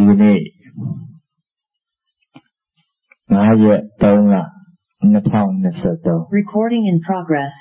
နေ့5 ရက် 3 လ 2023 Recording in progress.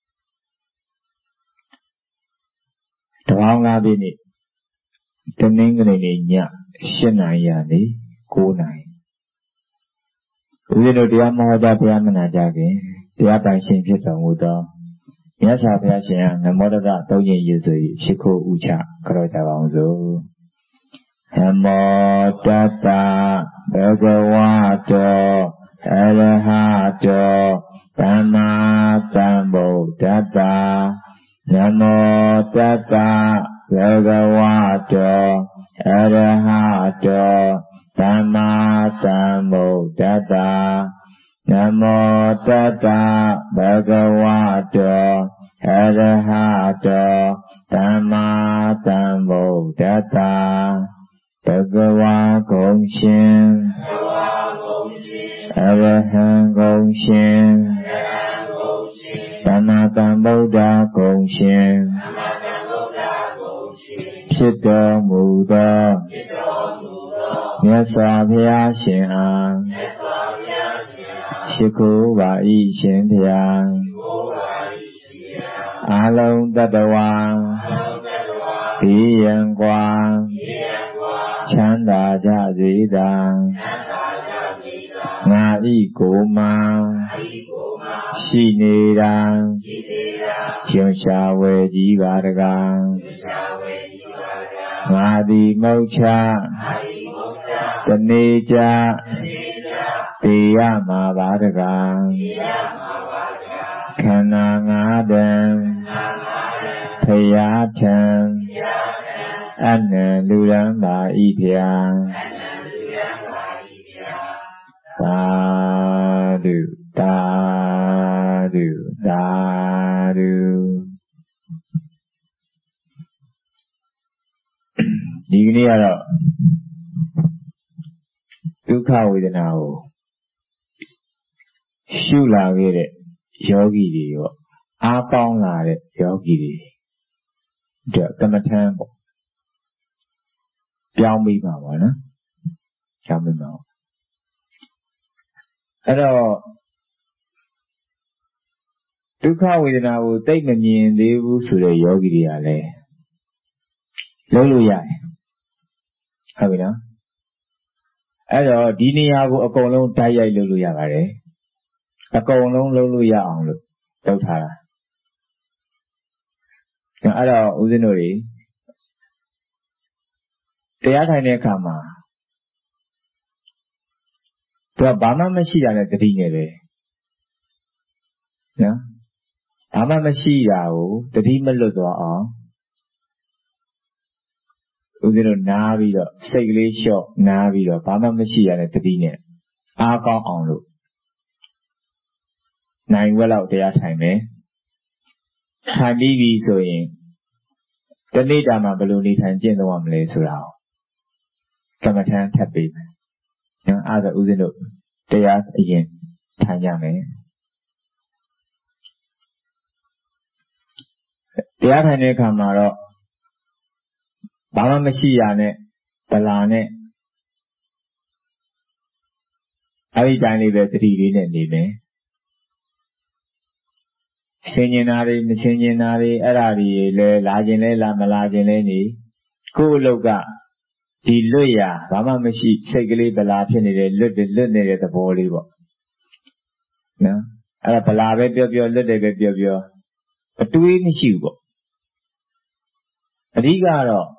တပေါင်းလားပြည့်နေ့တနင်္ဂနွေနေ့ည8 နာရီကနေ9 နာရီဦးဇင်းတို့တရားမဟောကြားတရားမနာကြခင်တရားပိုင်ရှင်ဖြစ်တော်မူသောမြတ်စွာဘုရားရှင်နမောတတသုံးညရေဆို၍ရှိခိုးဥချကြောကြပါအောင်စို့နမောတတဘဂဝတောအရဟတောသမ္မာသမ္ဗုဒ္ဓတ္တနမောတတဘဂဝတောအရဟတောသမ္မာသမ္ဗုဒ္ဓတ္တနမောတတဘဂဝတောအရဟတောသမ္မာသမ္ဗုဒ္ဓတ္တဘဂဝါဂုံရှင်အရဟံဂုံရှင်သမ္မာသမ္ဗုဒ္ဓဂုံရှင်ဖြစ်တော်မူသောမြတ်စွာဘုရားရှင်အားရှိခိုးပါ၏ရှင်ဘုရားအာလုံးတတ္တဝါဘေးရန်ကွာချမ်းသာကြစေသာငါဤကိုယ်မှာရှိနေတာရွှင်ရှားဝယ်ကြည်ပါတကားငါသည်မုတ်ချတနေ့ကြတေရမှာပါတကားခန္ဓာငါးတံဖယားထံအနံလူရန်ပါဤဖျားသာဓုသာဓုသာဓုဒီကနေ့ကတော့ဒုက္ခဝေဒနာကိုရှုလာခဲ့တဲ့ယောဂီတွေပေါ့အားကောင်းလာတဲ့ယောဂီတွေအတွက်ကမ္မထမ်းပေါ့ပြောင်းပြီးမှာပေါ့နော်ပြောင်းပြီးမှာအဲ့တော့ဒုက္ခဝေဒနာကိုသိမမြင်သေးဘူးဆိုတဲ့ယောဂီတွေကလည်းလုပ်လို့ရတယ်ဟုတ်ပြီနော်အဲ့တော့ဒီနေရာကိုအကုန်လုံးဓာတ်ရိုက်လုပ်လို့ရပါတယ်အကုန်လုံးလုပ်လို့ရအောင်လို့လုပ်ထားတာအဲ့တော့ဦးဇင်းတို့တွေတရားထိုင်တဲ့အခါမှာသူကဘာမှမရှိတာနဲ့တတိနဲ့ပဲနော်ဘာမှမရှိတာကိုတတိမလွတ်သွားအောင်ဦးဇင်းတို့နားပြီးတော့စိတ်ကလေးလျှော့နားပြီးတော့ဘာမှမရှိရတဲ့တတိနဲ့အားကောင်းအောင်လို့နိုင်ဝက်လောက်တရားထိုင်မယ်ထိုင်ပြီးပြီဆိုရင်တနေ့တာမှာဘယ်လိုနေထိုင်ကျင့်သုံးရမလဲဆိုတာကိုကမ္မထမ်းထပ်ပေးမယ်နော်အဲ့ဒါဦးဇင်းတို့တရားအရင်ထိုင်ကြမယ်တရားထိုင်တဲ့အခါမှာတော့ဘာမှမရှိရနဲ့ဗလာနဲ့အဲ့ဒီတိုင်းလေးပဲတတိလေးနဲ့နေမယ်ဆင်ញင်တာတွေမဆင်ញင်တာတွေအဲ့ဒါတွေလည်းလာခြင်းလဲလာမလာခြင်းလဲနေကိုယ့်အလုပ်ကဒီလွတ်ရဘာမှမရှိစိတ်ကလေးဗလာဖြစ်နေတဲ့လွတ်နေတဲ့သဘောလေးပေါ့နော်အဲ့ဒါဗလာပဲပြောပြောလွတ်တယ်ပဲပြောပြောအတွေးမရှိဘူးပေါ့အဓိကတော့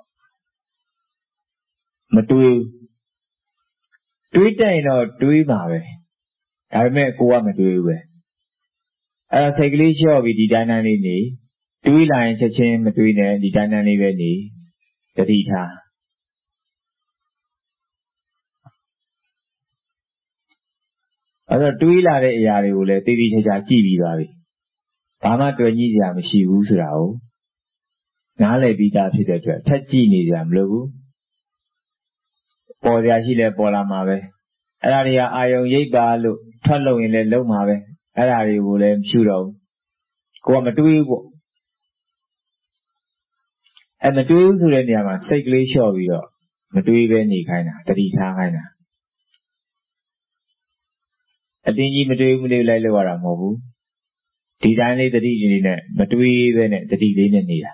မတွေးတွေးတတ်ရင်တော့တွေးပါပဲဒါပေမဲ့ကိုကမတွေးဘူးပဲအဲ့ဒါစိတ်ကလေးလျှော့ပြီးဒီတိုင်းတိုင်းလေးနေတွေးလာရင်ချက်ချင်းမတွေးနဲ့ဒီတိုင်းတိုင်းလေးပဲနေတတိထားအဲ့တော့တွေးလာတဲ့အရာတွေကိုလည်းတည်တည်ချာချာကြည့်ပြီးပါပြီဘာမှတွေ့ကြည့်စရာမရှိဘူးဆိုတာကိုနားလည်ပြီးသားဖြစ်တဲ့အတွက်ထက်ကြည့်နေကြမလို့ဘူးပေါ်စရာရှိလဲပေါ်လာမှာပဲအဲ့ဒါတွေကအာယုံရိပ်ပါလို့ထွက်လို့ရင်လည်းလုံမှာပဲအဲ့ဒါတွေကိုလည်းမရှုတော့ဘူးကိုကမတွေးဘူးပေါ့အဲ့မတွေးဘူးဆိုတဲ့နေရာမှာစိတ်ကလေးလျှော့ပြီးတော့မတွေးပဲနေခိုင်းတာတတိထားခိုင်းတာအတင်းကြီးမတွေးဘူးလေးလိုက်လို့ရတာမဟုတ်ဘူးဒီတိုင်းလေးတတိကြီးနဲ့မတွေးပဲနဲ့တတိလေးနဲ့နေတာ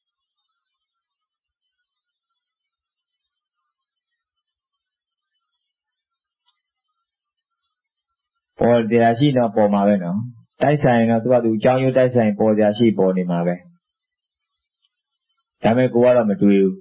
ပေါ်တရားရှိတော့ပေါ်မှာပဲနော်တိုက်ဆိုင်တော့သူကသူအကြောင်းရိုးတိုက်ဆိုင်ပေါ်တရားရှိပေါ်နေမှာပဲဒါပေမဲ့ကိုကတော့မတွေးဘူး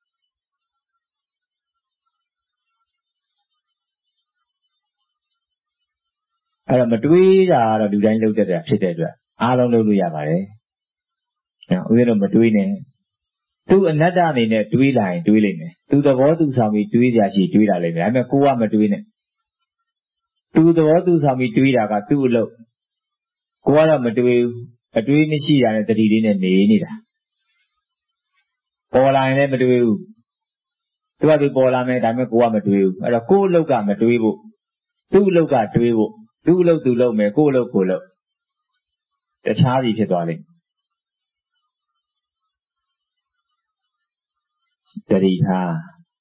အဲ့တော့မတွေးတာကတော့လူတိုင်းလုပ်တတ်တာဖြစ်တဲ့အတွက်အားလုံးလုပ်လို့ရပါတယ်နော်ဦးဇင်းတို့မတွေးနဲ့သူအနတ္တအနေနဲ့တွေးလာရင်တွေးလိမ့်မယ်သူသဘောသူဆောင်ပြီးတွေးကြရှိတွေးလာလိမ့်မယ်ဒါပေမဲ့ကိုကမတွေးနဲ့သူသဘောသူဆောင်ပြီးတွေးတာကသူ့အလုပ်ကိုကတော့မတွေးဘူးအတွေးမရှိတာနဲ့တတိလေးနဲ့နေနေတာပေါ်လာရင်လည်းမတွေးဘူးသူကသူပေါ်လာမယ်ဒါပေမဲ့ကိုကမတွေးဘူးအဲ့တော့ကို့အလုပ်ကမတွေးဖို့သူ့အလုပ်ကတွေးဖို့သူ့အလုပ်သူလုပ်မယ်ကို့အလုပ်ကိုလုပ်တခြားစီဖြစ်သွားလိမ့်တတိထား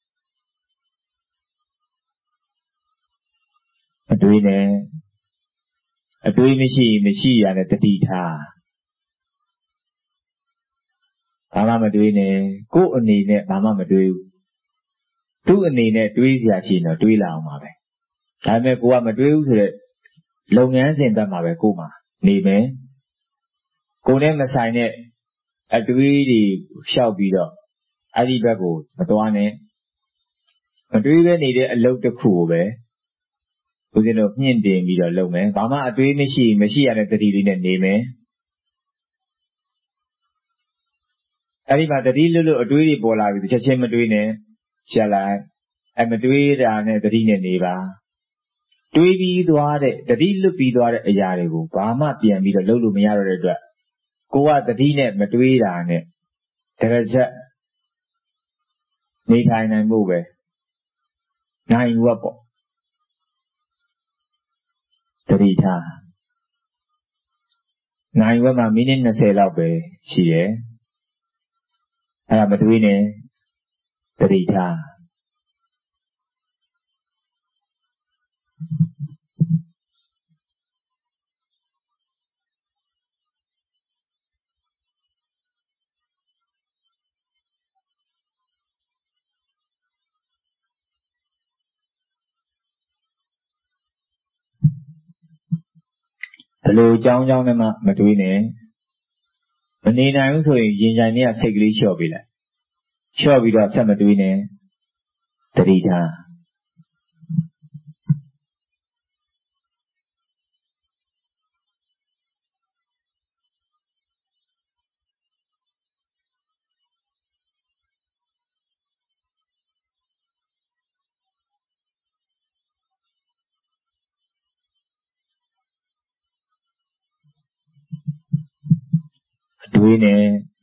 အတွေးနဲ့အတွေးမရှိရတဲ့တတိထားဘာမှမတွေးနဲ့ကို့အနေနဲ့ဘာမှမတွေးဘူးသူ့အနေနဲ့တွေးစရာရှိရင်တော့တွေးလာအောင်ပါပဲဒါပေမဲ့ကိုကမတွေးဘူးဆိုတော့လုပ်ငန်းစဉ်ဘက်မှာပဲကို့မှာနေမယ်ကိုနဲ့မဆိုင်တဲ့အတွေးတွေလျှောက်ပြီးတော့အဲ့ဒီဘက်ကိုမသွားနဲ့မတွေးပဲနေတဲ့အလုပ်တစ်ခုကိုပဲဦးဇင်းတို့မြင့်တင်ပြီးတော့လုပ်မယ်ဘာမှအတွေးမရှိရတဲ့တတိလေးနဲ့နေမယ်အဲ့ဒီမှာတတိလွတ်အတွေးတွေပေါ်လာပြီချက်ချင်းမတွေးနဲ့ရှက်လိုက်အဲ့မတွေးတာနဲ့တတိနဲ့နေပါတွေးပြီးသွားတဲ့တတိလွတ်ပြီးသွားတဲ့အရာတွေကိုဘာမှပြန်ပြီးတော့လုပ်လို့မရတော့တဲ့အတွက်ကိုကတတိနဲ့မတွေးတာနဲ့တရဇက်နေထိုင်နိုင်ဖို့ပဲနိုင်ဝက်ပေါ့တတိထားနိုင်ဝက်မှာမိနစ်20လောက်ပဲရှိတယ်အဲ့ဒါမတွေးနဲ့တတိထားဘယ်လိုအကြောင်းနဲ့မှမတွေးနဲ့မနေနိုင်ဘူးဆိုရင်ရင်ကြိုင်နဲ့စိတ်ကလေးလျှော့ပေးလိုက်လျှော့ပြီးတော့ဆက်မတွေးနဲ့တတိထားတွေးနေ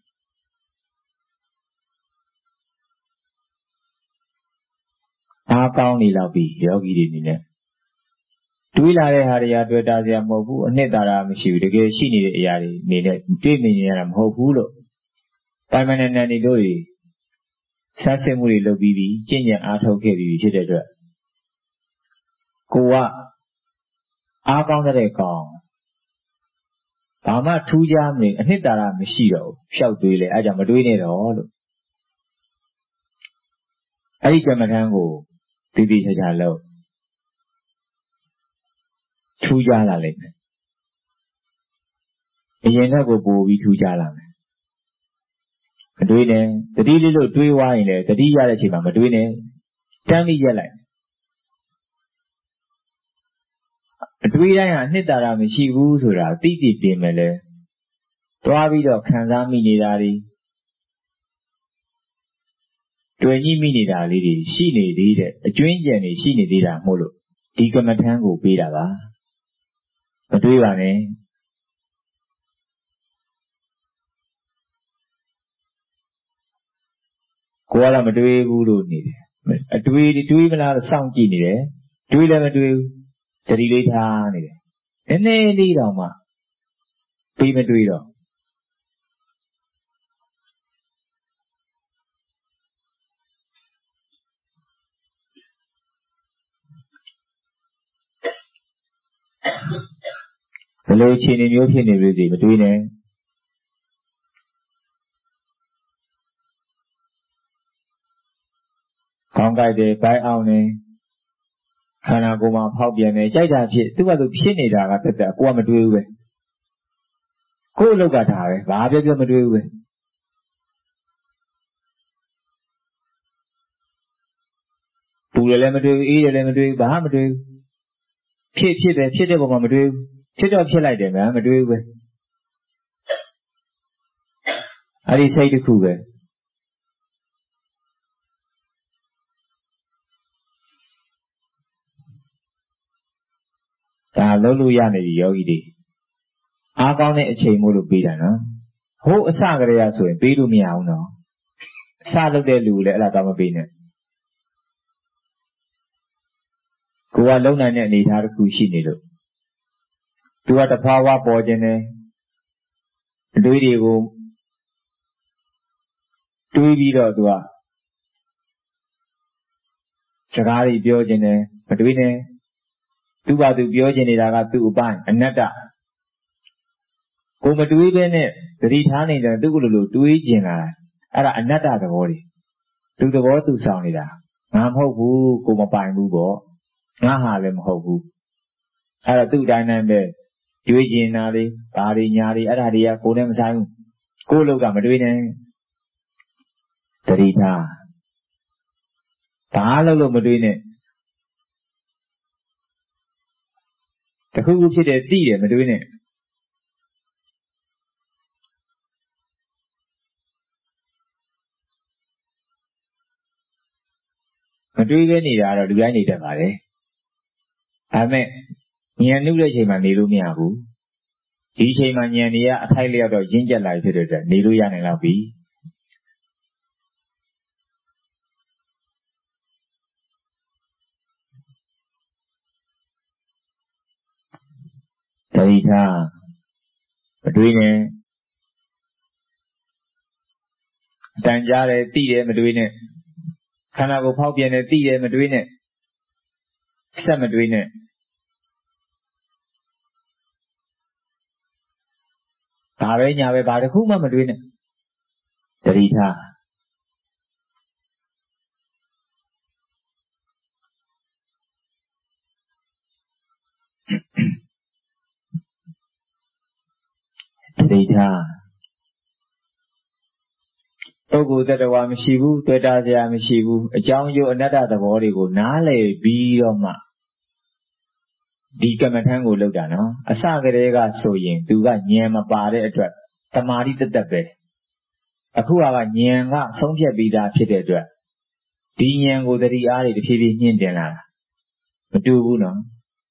အားကောင်းနေလောက်ပြီယောဂီတွေအနေနဲ့တွေးလာတဲ့ဟာတွေကတွေ့တာစရာမဟုတ်ဘူးအနှစ်သာရမရှိဘူးတကယ်ရှိနေတဲ့အရာတွေအနေနဲ့တွေ့မြင်နေရတာမဟုတ်ဘူးလို့ပိုင်ပိုင်နိုင်နိုင်နေတို့ဆန်းစစ်မှုတွေလုပ်ပြီးပြီကျင့်ကြံအားထုတ်ခဲ့ပြီးဖြစ်တဲ့အတွက်ကိုကအားကောင်းတဲ့ကောင်ဘာမှထူးခြားမနေအနှစ်သာရမရှိတော့ဘူးရှောက်တွေးလေအဲကြောင့်မတွေးနဲ့တော့လို့အဲ့ဒီကမ္မထမ်းကိုတည်တည်ချာချာလုပ်ထူးခြားလာလိမ့်မယ်အရင်ကကိုပို့ပြီးထူးခြားလာမယ်မတွေးနဲ့တတိလေးလို့တွေးသွားရင်လည်းတတိရတဲ့အချိန်မှာမတွေးနဲ့တန်းပြီးရက်လိုက်အတွေးတိုင်းဟာနှစ်သာရမရှိဘူးဆိုတာသိသိပြင်မယ်လဲသွားပြီးတော့ခံစားမိနေတာတွေတွေ့ကြည့်မိနေတာလေးတွေရှိနေသေးတဲ့အကျွင်းကြံတွေရှိနေသေးတာမို့လို့ဒီကမ္မထမ်းကိုပေးတာပါမတွေးပါနဲ့ကိုကတော့မတွေးဘူးလို့နေတယ်အတွေးတွေးမလားစောင့်ကြည့်နေတယ်တွေးလည်းမတွေးဘူးတတိလေးထားနေတယ်နည်းနည်းလေးတောင်မှပြီးမတွေးတော့လိုအခြေအနေမျိုးဖြစ်နေလို့စီမတွေးနဲ့ခေါင်းကိုက်တယ်၊ဗိုက်အောင်တယ်၊ခန္ဓာကိုယ်မှာဖောက်ပြန်တယ်ကြိုက်တာဖြစ်သူ့ဘာသူဖြစ်နေတာကတက်တက်ကိုကမတွေးဘူးပဲကိုယ်အလုပ်ကဒါပဲဘာပြောပြောမတွေးဘူးပဲပူတယ်လည်းမတွေးဘူးအေးတယ်လည်းမတွေးဘူးဘာမှမတွေးဘူးဖြစ်တယ်ဖြစ်တဲ့ပုံမှာမတွေးဘူးဖြစ်တော့ဖြစ်လိုက်တယ်ဗျာမတွေးဘူးပဲအဲ့ဒီစိတ်တစ်ခုပဲဒါလုံးလို့ရနေပြီယောဂီတွေအားကောင်းတဲ့အချိန်မို့လို့ပေးတာနော်ဟိုးအစကတည်းကဆိုရင်ပေးလို့မရဘူးနော်အစလုပ်တဲ့လူလည်းအဲ့ဒါတော့မပေးနဲ့ကိုကလုံနိုင်တဲ့အနေအထားတစ်ခုရှိနေလို့သူကတဖွာဖွာပေါ်ခြင်းနဲ့အတွေးတွေကိုတွေးပြီးတော့သူကစကားတွေပြောခြင်းနဲ့မတွေးနဲ့သူ့ဘာသူပြောခြင်းနေတာကသူ့အပိုင်းအနတ္တကိုမတွေးဘဲနဲ့သတိထားနေတယ်သူ့ကိုလိုလိုတွေးခြင်းလာအဲ့ဒါအနတ္တသဘောတွေသူသဘောသူဆောင်နေတာငါမဟုတ်ဘူးကိုမပိုင်ဘူးပေါ့ငါဟာလည်းမဟုတ်ဘူးအဲ့တော့သူ့တိုင်းတိုင်းပဲတွေးခြင်းနာတွေဘာတွေညာတွေအဲ့ဒါတွေကကိုနဲ့မဆိုင်ဘူးကိုလောက်ကမတွေးနဲ့သတိထားဘာလို့မတွေးနဲ့တခုခုဖြစ်တယ်သိတယ်မတွေးနဲ့မတွေးပဲနေတာတော့လူတိုင်းနေတတ်ပါတယ်ဒါပေမဲ့ဉာဏ်နှုတ်တဲ့အချိန်မှာနေလို့မရဘူးဒီအချိန်မှာဉာဏ်တွေကအထိုက်လျောက်တော့ရင့်ကျက်လာပြီဖြစ်တဲ့အတွက်နေလို့ရနိုင်တော့ပြီသတိထားမတွေးနဲ့အတန်ကြားတယ်သိတယ်မတွေးနဲ့ခန္ဓာကိုယ်ဖောက်ပြန်တယ်သိတယ်မတွေးနဲ့ဆက်မတွေးနဲ့ဘာပဲညာပဲဘာတစ်ခုမှမတွေးနဲ့သတိထားသတိထားပုဂ္ဂိုလ်တ attva မရှိဘူးတွေ့တာစရာမရှိဘူးအကြောင်းကျိုးအနတ္တသဘောတွေကိုနားလည်ပြီးတော့မှဒီကမ္မထမ်းကိုလုပ်တာနော်အစကတည်းကဆိုရင်သူကဉာဏ်မပါတဲ့အတွက်တမာတိတသက်ပဲအခုကဉာဏ်ကဆုံးဖြတ်ပြီးသားဖြစ်တဲ့အတွက်ဒီဉာဏ်ကိုသတိအားတွေတဖြည်းဖြည်းမြင့်တင်လာတာမတူဘူးနော်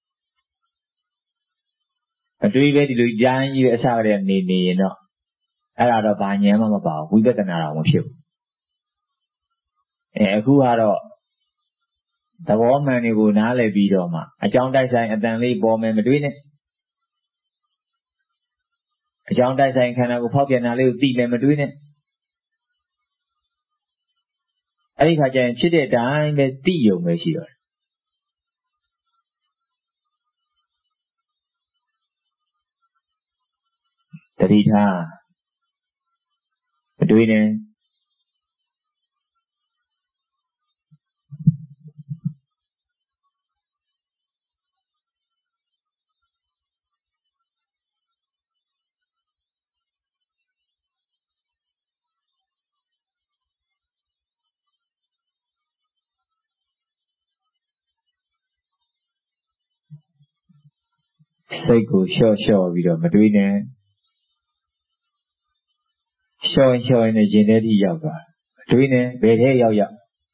အတွေးပဲဒီလိုကြားကြီးပဲအစကတည်းကနေရင်တော့အဲ့ဒါတော့ဘာဉာဏ်မှမပါဘူးဝိပဿနာတော့မဖြစ်ဘူးအခုကတော့သဘောမှန်တွေကိုနားလည်ပြီးတော့မှအကြောင်းတိုက်ဆိုင်အတန်လေးပေါ်မယ်မတွေးနဲ့အကြောင်းတိုက်ဆိုင်ခန္ဓာကိုဖောက်ပြန်တာလေးကိုသိမယ်မတွေးနဲ့အဲ့ဒီခါကျရင်ဖြစ်တဲ့အတိုင်းပဲသိယုံပဲရှိတော့တယ်သတိထားမတွေးနဲ့စိတ်ကိုလျှော့ပြီးတော့မတွေးနဲ့လျှော့ရင်နဲ့ရင်ထဲထိရောက်သွားမတွေးနဲ့ဘယ်ထဲရောက်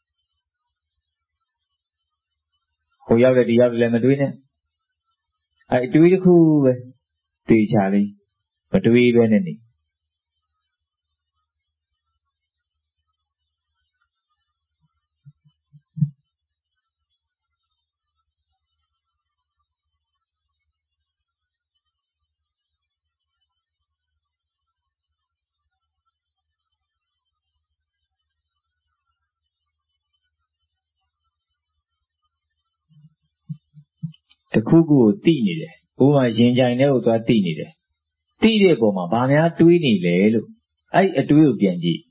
ဟိုရောက်တယ်ဒီရောက်တယ်လည်းမတွေးနဲ့အဲ့အတွေးတစ်ခုပဲသိချလေးမတွေးပဲနဲ့နေတခုခုကိုသိနေတယ်ဥပမာရင်ကြိုင်တဲ့ကိုသွားတိနေတယ်တိတဲ့ပုံမှာဘာများတွေးနေလဲလို့အဲ့အတွေးကိုပြန်ကြည့်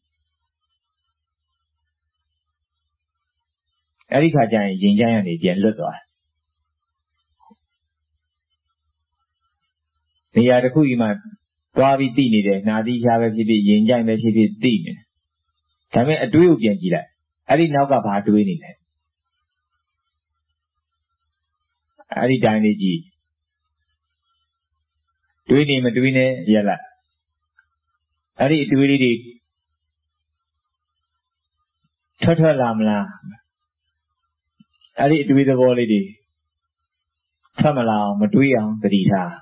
အဲ့ဒီခါကျရင်ရင်ကြိုင်ကနေပြန်လွတ်သွားနေရာတစ်ခုကြီးမှာသွားပြီးတိနေတယ်နှာသီးရှားပဲဖြစ်ဖြစ်ရင်ကြိုင်ပဲဖြစ်ဖြစ်တိနေတယ်ဒါပေမဲ့အတွေးကိုပြန်ကြည့်လိုက်အဲ့ဒီနောက်ကဘာတွေးနေလဲအဲ့ဒီတိုင်းလေးကြည့်တွေးနေမတွေးနဲ့ရက်လိုက်အဲ့ဒီအတွေးလေးတွေထွက်လာမလားအဲ့ဒီအတွေးသဘောလေးတွေထွက်မလာအောင်မတွေးအောင်သတိထား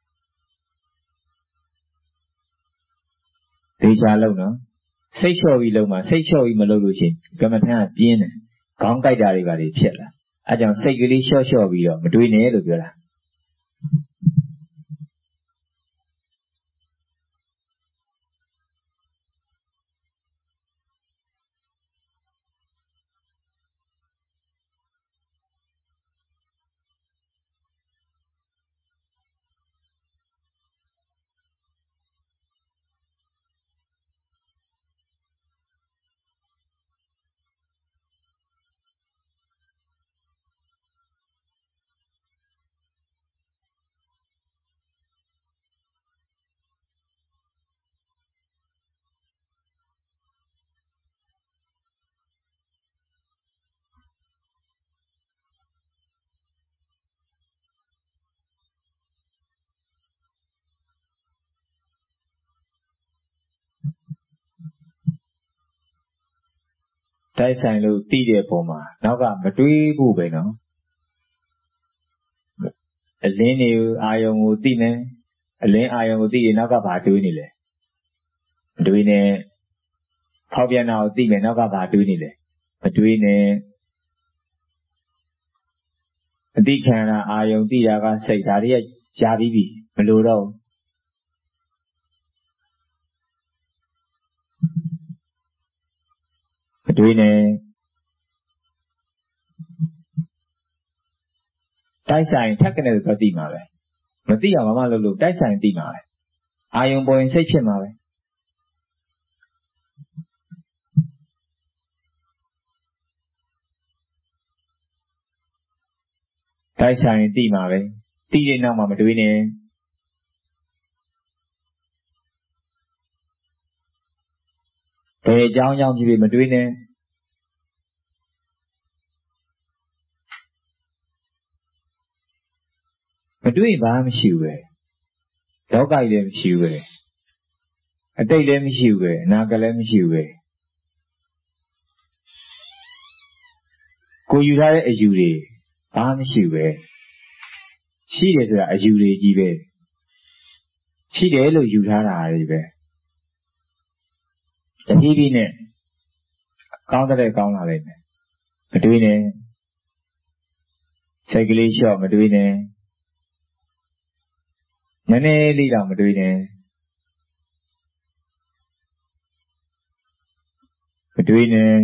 ဒေချာလုံးနော်စိတ်လျှော့ပြီးလုံးမှာစိတ်လျှော့ပြီးမလုပ်လို့ရှိရင်ကမ္မထမ်းကပြင်းတယ်ခေါင်းကိုက်တာတွေပါလေဖြစ်လာအဲကြောင့်စိတ်ကလေးလျှော့ပြီးတော့မတွေးနဲ့လို့ပြောတာတိုက်ဆိုင်လို့တိတဲ့ပုံမှာနောက်ကမတွေးဘူးပဲနော်အလင်းတွေအာယုံကိုတိမယ်အလင်းအာယုံကိုတိရင်နောက်ကဘာတွေးနေလဲမတွေးနဲ့ဖောက်ပြန်တာကိုတိမယ်နောက်ကဘာတွေးနေလဲမတွေးနဲ့အတိခံတာအာယုံတိတာကစိတ်ဒါတွေကကြာပြီးပြီမလိုတော့မတွေးနဲ့တိုက်ဆိုင်ထက်ကနေတော့သိမှာပဲမသိအောင်ဘာမှလုပ်လို့တိုက်ဆိုင်သိမှာပဲအာယုံပေါ်ရင်စိတ်ဖြစ်မှာပဲတိုက်ဆိုင်သိမှာပဲသိတဲ့နောက်မှာမတွေးနဲ့ဘယ်အကြောင်းကြောင့်ဖြစ်ဖြစ်မတွေးနဲ့မတွေးဘာမှမရှိဘူးပဲလောကကြီးလည်းမရှိဘူးပဲအတိတ်လည်းမရှိဘူးပဲအနာဂတ်လည်းမရှိဘူးပဲကိုယူထားတဲ့အယူတွေဘာမှမရှိဘူးပဲရှိတယ်ဆိုတာအယူတွေကြီးပဲရှိတယ်လို့ယူထားတာတွေပဲတဖြည်းဖြည်းနဲ့ကောင်းတဲ့ကောင်းလာလိမ့်မယ်မတွေးနဲ့စိတ်ကလေးလျှော့မတွေးနဲ့နည်းနည်းလေးတော့မတွေးနဲ့မတွေးနဲ့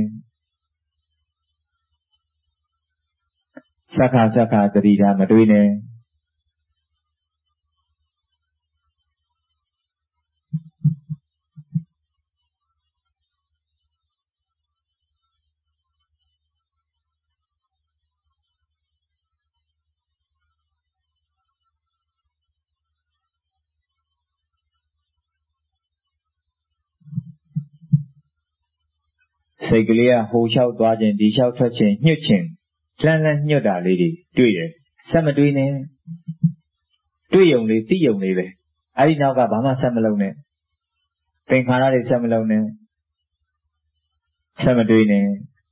စက္ခသတိထားမတွေးနဲ့စိတ်ကလေးကဟိုလျှောက်သွားခြင်းဒီလျှောက်ထွက်ခြင်းညှစ်ခြင်းလှမ်းညွတ်တာလေးတွေတွေ့တယ်ဆက်မတွေးနဲ့တွေ့ုံလေးသိုံလေးပဲအဲ့ဒီနောက်ကဘာမှဆက်မလုံးနဲ့သင်္ခါရတွေဆက်မလုံးနဲ့ဆက်မတွေးနဲ့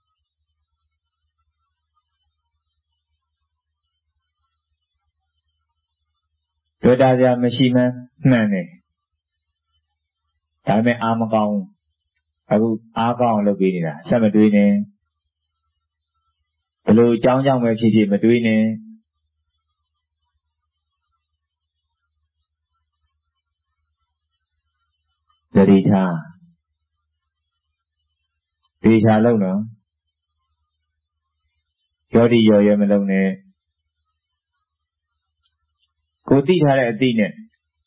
တွေ့တာစရာမရှိမှန်းမှန်တယ်ဒါပေမဲ့အာမကောင်းအခုအားကောင်းအောင်လုပ်ပေးနေတာဆက်မတွေးနဲ့ဘလို့အကြောင်းကြောင့်ပဲဖြစ်ဖြစ်မတွေးနဲ့သတိထားဒေချာလုံးနော်ရောတိရောရဲမလုံးနဲ့ကိုကိုတိထားတဲ့အတိနဲ့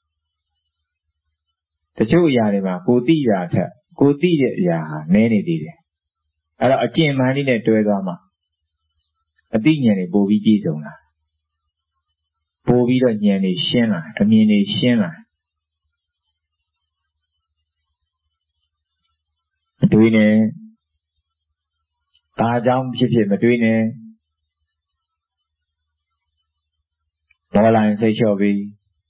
တချို့အရာတွေမှာကိုတိတာထက်ကိုတိတဲ့အရာဟာနည်းနေသေးတယ်အဲ့တော့အကျင့်မှန်လေးနဲ့တွဲသွားမှအတိဉာဏ်တွေပို့ပြီးပြည့်စုံလာပို့ပြီးတော့ဉာဏ်တွေရှင်းလာအမြင်တွေရှင်းလာမတွေးနဲ့ဘာကြောင့်ဖြစ်ဖြစ်မတွေးနဲ့ဒေါ်လာရင်စိတ်လျှော့ပြီး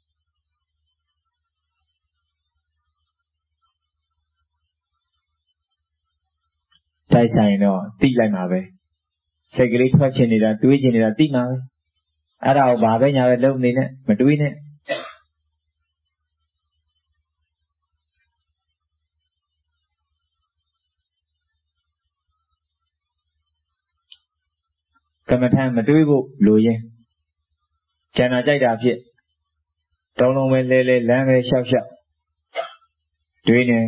တိုက်ဆိုင်တော့တိလိုက်မှာပဲစိတ်ကလေးထွက်ချင်နေတာတွေးချင်နေတာတိမှာပဲအဲ့ဒါကိုဘာပဲညာပဲလုံးနေနဲ့မတွေးနဲ့ကမ္မထံမတွေးဖို့လိုရင်ကျန်တာကြိုက်တာဖြစ်တုံးလုံးပဲလဲလဲလမ်းပဲလျှောက်လျှောက်တွေးနေ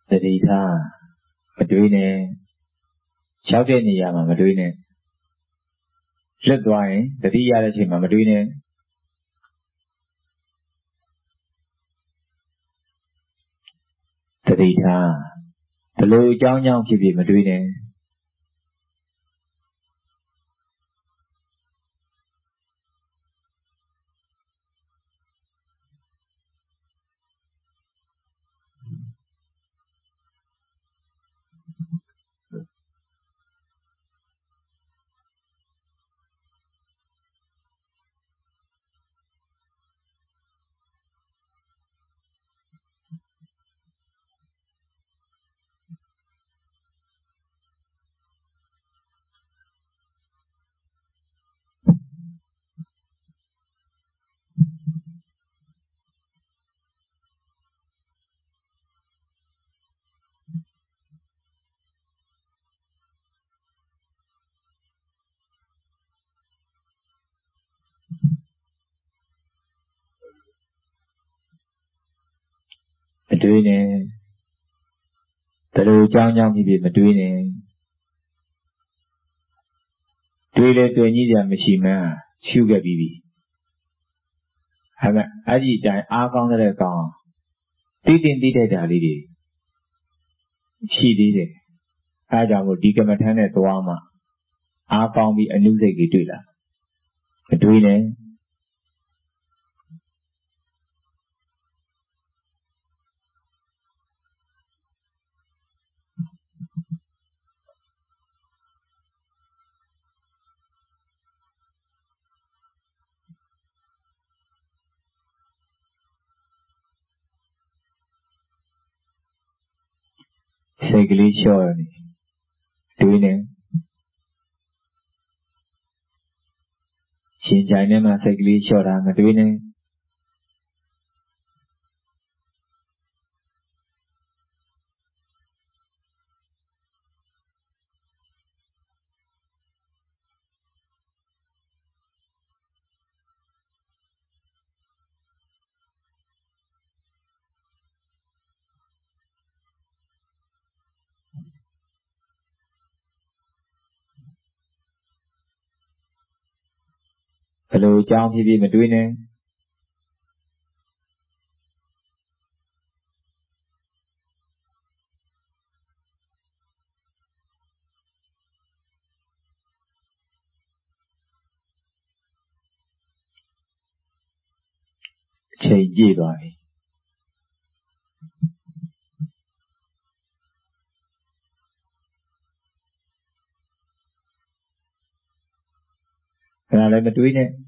တတိထားမတွေးနဲ့ရောက်တဲ့နေရာမှာမတွေးနဲ့လွတ်သွားရင်တတိရတဲ့အချိန်မှာမတွေးနဲ့တတိထားဘလို့အကြောင်းကြောင့်ဖြစ်ဖြစ်မတွေးနဲ့မတွေးနဲ့ဘလို့အကြောင်းကြောင့်ဖြစ်ဖြစ်မတွေးနဲ့တွေးလေတွေ့ကြီးစရာမရှိမှန်းရှုခဲ့ပြီးပြီအဲ့မဲ့အဲ့ဒီအတိုင်းအားကောင်းတဲ့ကောင်တိတင်တိတဲ့တာလေးတွေရှိသေးတယ်အဲဒါကြောင့်မို့ဒီကမ္မထမ်းနဲ့သွားမှအားကောင်းပြီးအနုစိတ်ကြီးတွေ့လာမတွေးနဲ့စိတ်ကလေးလျှော့ရနေတွေးနေရှင်ကြိုင်ထဲမှာစိတ်ကလေးလျှော့တာမတွေးနဲ့ဘလို့အကြောင်းဖြစ်ဖြစ်မတွေးနဲ့အချိန်ပြည့်သွားပြီအဲ့ဒါလည်းမတွေးနဲ့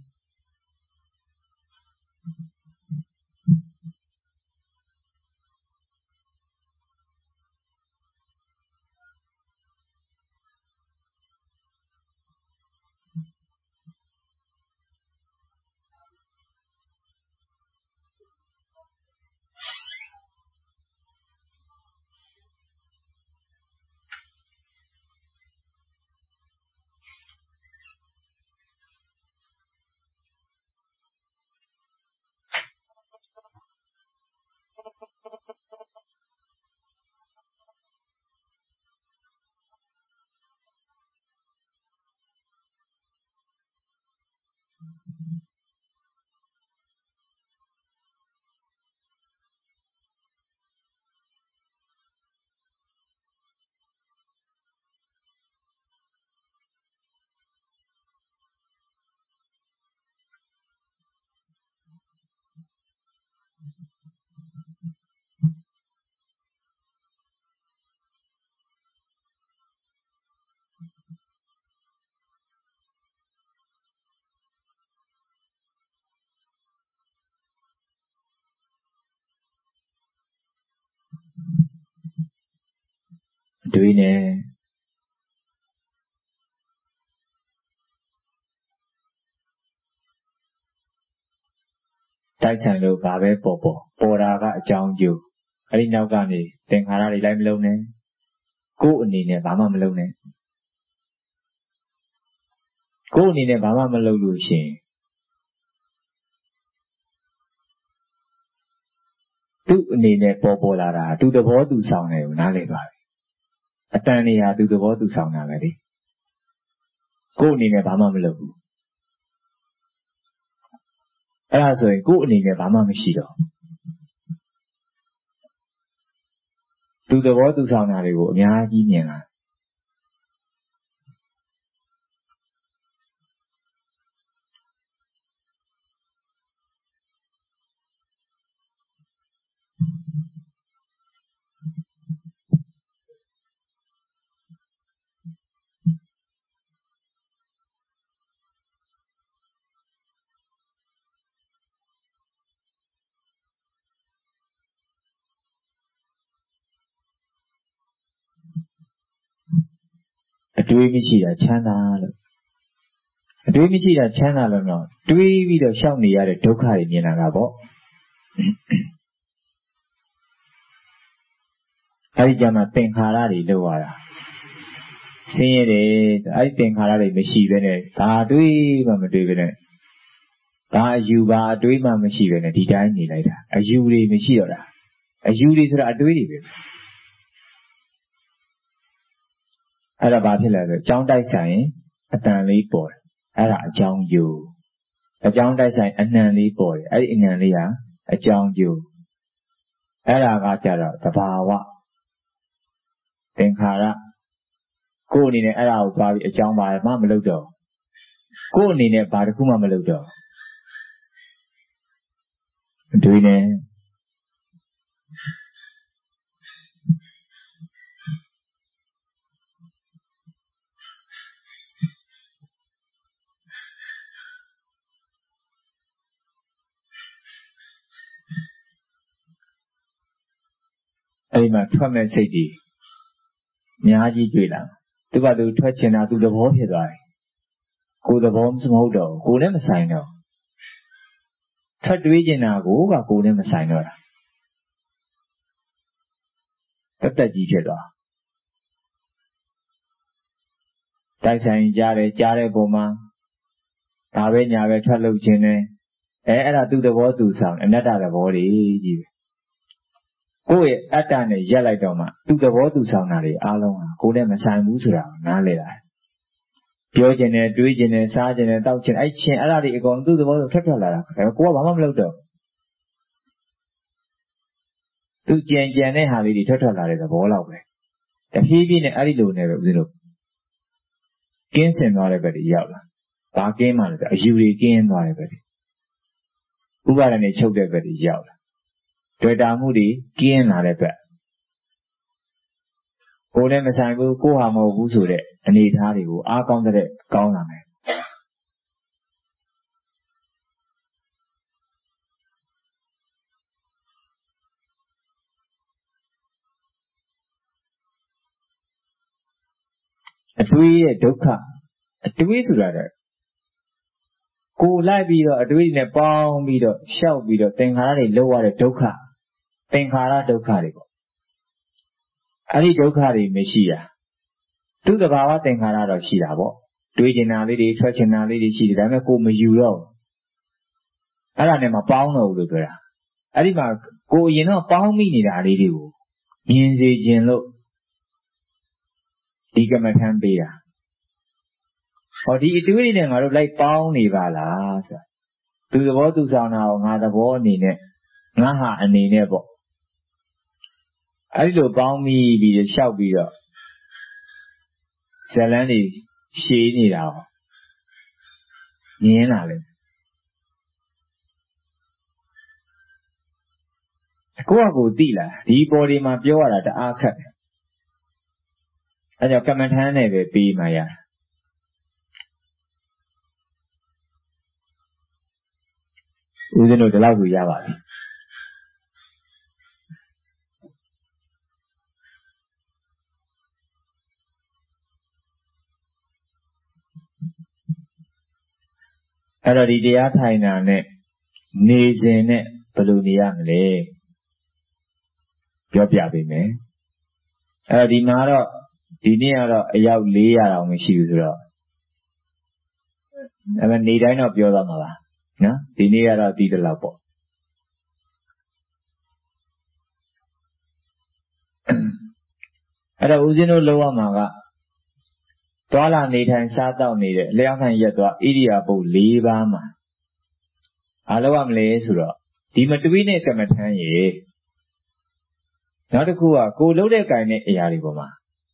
တွေးနဲ့တိုက်ဆိုင်လို့ဘာပဲပေါ်တာကအကြောင်းကျိုးအဲ့ဒီနောက်ကနေသင်္ခါရတွေလိုက်မလုံးနဲ့ကိုယ်အနေနဲ့ဘာမှမလုံးနဲ့ကိုယ်အနေနဲ့ဘာမှမလုပ်လို့ရှင်သူ့အနေနဲ့ပေါ်လာတာသူသဘောသူဆောင်တယ်ကိုနားလည်သွားပြီအတန်နေဟာသူသဘောသူဆောင်တာပဲလေကိုယ်အနေနဲ့ဘာမှမလုပ်ဘူးအဲ့ဒါဆိုရင်ကိုယ်အနေနဲ့ဘာမှမရှိတော့သူသဘောသူဆောင်တာတွေကိုအများကြီးမြင်လာအတွေးမရှိတာချမ်းသာလို့အတွေးမရှိတာချမ်းသာလို့တော့တွေးပြီးတော့ရှောက်နေရတဲ့ဒုက္ခတွေမြင်လာတာပေါ့အဲဒီကြမှာသင်္ခါရတွေလောက်ရတာဆင်းရဲတယ်အဲဒီသင်္ခါရတွေမရှိဘဲနဲ့ဒါတွေးမှမတွေးဘဲနဲ့ဒါအယူပါအတွေးမှမရှိဘဲနဲ့ဒီတိုင်းနေလိုက်တာအယူတွေမရှိတော့တာအယူတွေဆိုတာအတွေးတွေပဲအဲ့ဒါဘာဖြစ်လဲဆိုအကြောင်းတိုက်ဆိုင်ရင်အတန်လေးပေါ်တယ်အဲ့ဒါအကြောင်းယူအကြောင်းတိုက်ဆိုင်အနှံလေးပေါ်တယ်အဲ့ဒီအနှံလေးဟာအကြောင်းယူအဲ့ဒါကကြတော့သဘာဝသင်္ခါရကိုယ်အနေနဲ့အဲ့ဒါကိုသွားပြီးအကြောင်းပါမှမလုပ်တော့ကိုယ်အနေနဲ့ဘာတစ်ခုမှမလုပ်တော့အတွေးနဲ့အဲ့ဒီမှာထွက်မဲ့စိတ်ကြီးအများကြီးတွေ့လာသူကသူထွက်ချင်တာသူသဘောဖြစ်သွားတယ်ကိုယ်သဘောမဟုတ်တော့ကိုယ်နဲ့မဆိုင်တော့ထွက်တွေးချင်တာကိုကကိုယ်နဲ့မဆိုင်တော့တာတက်ကြီးဖြစ်သွားတိုက်ဆိုင်ကြားတဲ့ပုံမှာဒါပဲညာပဲထွက်လို့ခြင်းနဲ့အဲ့ဒါသူ့သဘောသူဆောင်အနတ္တသဘောတွေကြီးပဲကိုယ့်ရဲ့အတ္တနဲ့ရက်လိုက်တော့မှသူ့သဘောသူဆောင်တာတွေအားလုံးဟာကိုယ်နဲ့မဆိုင်ဘူးဆိုတာကိုနားလည်လာပြောခြင်းနဲ့တွေးခြင်းနဲ့စားခြင်းနဲ့တောက်ခြင်းအဲ့ခြင်းအဲ့ဒါတွေအကုန်သူ့သဘောသူထွက်လာတာကိုကဘာမှမလုပ်တော့သူကြံတဲ့ဟာလေးတွေထွက်လာတဲ့သဘောလောက်ပဲတဖြည်းဖြည်းနဲ့အဲ့ဒီလိုနဲ့ပဲဦးဇင်းတို့ကင်းစင်သွားတဲ့ဘက်တွေရောက်လာဘာကင်းမှလဲဆိုအယူတွေကင်းသွားတဲ့ဘက်တွေဥပါဒနဲ့ချုပ်တဲ့ဘက်တွေရောက်လာတွေ့တာမှုတွေကင်းလာတဲ့ဘက်ကိုယ်နဲ့မဆိုင်ဘူးကိုယ်ဟာမဟုတ်ဘူးဆိုတဲ့အနေအထားတွေကိုအားကောင်းတဲ့ကောင်းလာမယ်အတွေးရဲ့ဒုက္ခအတွေးဆိုတာတဲ့ကိုယ်လိုက်ပြီးတော့အတွေးနဲ့ပေါင်းပြီးတော့ရှောက်ပြီးတော့သင်္ခါရတွေလောက်ရတဲ့ဒုက္ခသင်္ခါရဒုက္ခတွေပေါ့အဲ့ဒီဒုက္ခတွေမရှိတာသူ့သဘာဝသင်္ခါရတော့ရှိတာပေါ့တွေးကျင်တာလေးတွေထွက်ကျင်တာလေးတွေရှိတယ်ဒါပေမဲ့ကိုယ်မယူတော့အဲ့ဒါနဲ့မပေါင်းတော့ဘူးလို့ပြောတာအဲ့ဒီမှာကိုယ်အရင်တော့ပေါင်းမိနေတာလေးတွေကိုမြင်စေခြင်းလို့ဒီကမ္မထမ်းပေးတာဟောဒီအတွေးလေးနဲ့ငါတို့လိုက်ပေါင်းနေပါလားဆိုတာသူသဘောသူဆောင်တာကိုငါသဘောအနေနဲ့ငါဟာအနေနဲ့ပေါ့အဲ့ဒီလိုပေါင်းမိပြီးရှောက်ပြီးတော့ဇလန်းတွေရှည်နေတာကိုမြင်လာတယ်ကိုယ့်အကူသိလာဒီပေါ်ဒီမှာပြောရတာတအားခက်တယ်အဲကြောင့်ကမ္မထမ်းနဲ့ပဲပြီးမှရဦးဇင်းတို့ဒီလောက်ဆိုရပါပြီအဲ့တော့ဒီတရားထိုင်တာနဲ့နေစဉ်နဲ့ဘယ်လိုနေရမလဲပြောပြပေးမယ်အဲ့တော့ဒီမှာတော့ဒီနေ့ကတော့အယောက်400တောင်မရှိဘူးဆိုတော့အဲ့မဲ့နေတိုင်းတော့ပြောသွားမှာပါနော်ဒီနေ့ကတော့ဒီတလောက်ပေါ့အဲ့တော့ဦးဇင်းတို့လောက်ရမှာကသွာလာနေထိုင်စားတောက်နေတဲ့လျှောက်ခံရက်သွားဣရိယာပုတ်၄ပါးမှာအားလောက်ရမလဲဆိုတော့ဒီမတွေးနဲ့ကမ္မထမ်းရေနောက်တစ်ခုကကိုလှုပ်တဲ့ကိုင်တဲ့အရာတွေပေါ်မှာ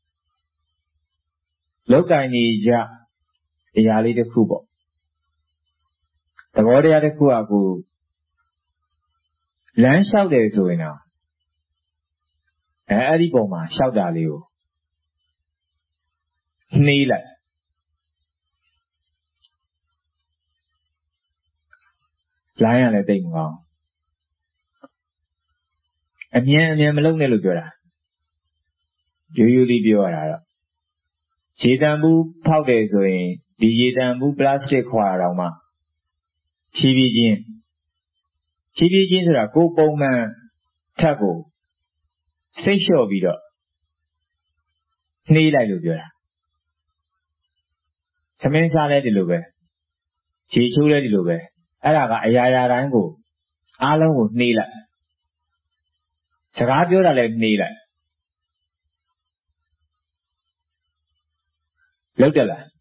လောက်ကင်ကြီးကြအရာလေးတစ်ခုပေါ့သဘောတရားတစ်ခုကကိုလမ်းလျှောက်တယ်ဆိုရင်တော့အဲ့ဒီပုံမှာလျှောက်တာလေးကိုနှေးလိုက်လိုင်းရလည်းတိတ်မကောင်းအမြန်မလုပ်နဲ့လို့ပြောတာရိုးရိုးလေးပြောရတာတော့ရေတံဘူးဖောက်တယ်ဆိုရင်ဒီရေတံဘူးပလတ်စတစ်ခွာတော့မှဖြည်းဖြည်းချင်းဆိုတာကိုပုံမှန်ထက်ကိုစိတ်လျှော့ပြီးတော့နှေးလိုက်လို့ပြောတာသမင်းစားလဲဒီလိုပဲရေချိုးလဲဒီလိုပဲအဲ့ဒါကအရာရာတိုင်းကိုအားလုံးကိုနှေးလိုက်စကားပြောတာလဲနှေးလိုက်လောက်တယ်လား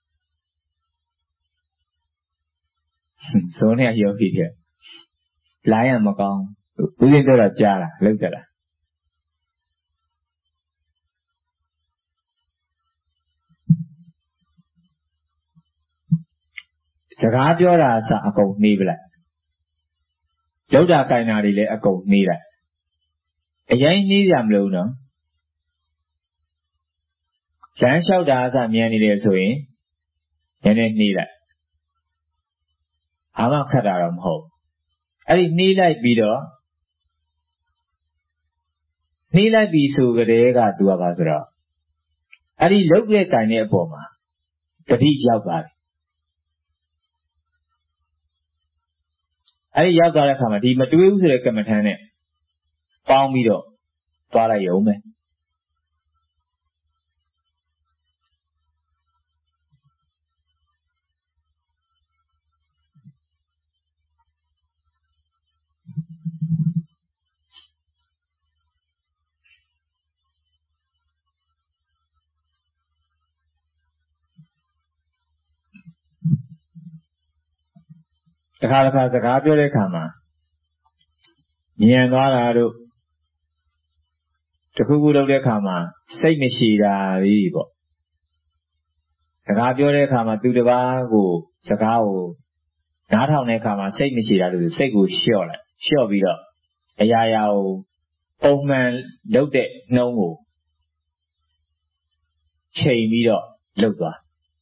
ဇုံနဲ့ရောပြီတဲ့လိုင်းရမကောင်းဦးဇင်းပြောတာကြားတာလောက်တယ်လားစကားပြောတာအစအကုန်နှေးပလိုက်လောက်တာကိုင်တာတွေလည်းအကုန်နှေးလိုက်အရင်နှေးကြမလို့နော်လမ်းလျှောက်တာအစမြန်နေတယ်ဆိုရင်နည်းနည်းနှေးလိုက်အားမခတ်တာတော့မဟုတ်အဲ့ဒီနှေးလိုက်ပြီးတော့နှေးလိုက်ပြီးဆိုကြတဲ့ကသူကပါဆိုတော့အဲ့ဒီလုတ်တဲ့တိုင်တဲ့အပေါ်မှာတတိရောက်သွားတယ်အဲ့ဒီရောက်သွားတဲ့အခါမှာဒီမတွေးဘူးဆိုတဲ့ကမ္မထမ်းနဲ့ပေါင်းပြီးတော့သွားလိုက်ရုံပဲတခါစကားပြောတဲ့အခါမှာမြန်သွားတာတို့တခုခုလုပ်တဲ့အခါမှာစိတ်မရှိတာလေးပေါ့စကားပြောတဲ့အခါမှာသူတစ်ပါးကိုစကားကိုနားထောင်တဲ့အခါမှာစိတ်မရှိတာလို့စိတ်ကိုလျှော့လိုက်လျှော့ပြီးတော့အရာရာကိုပုံမှန်လုပ်တဲ့နှုံးကိုချိန်ပြီးတော့လုပ်သွား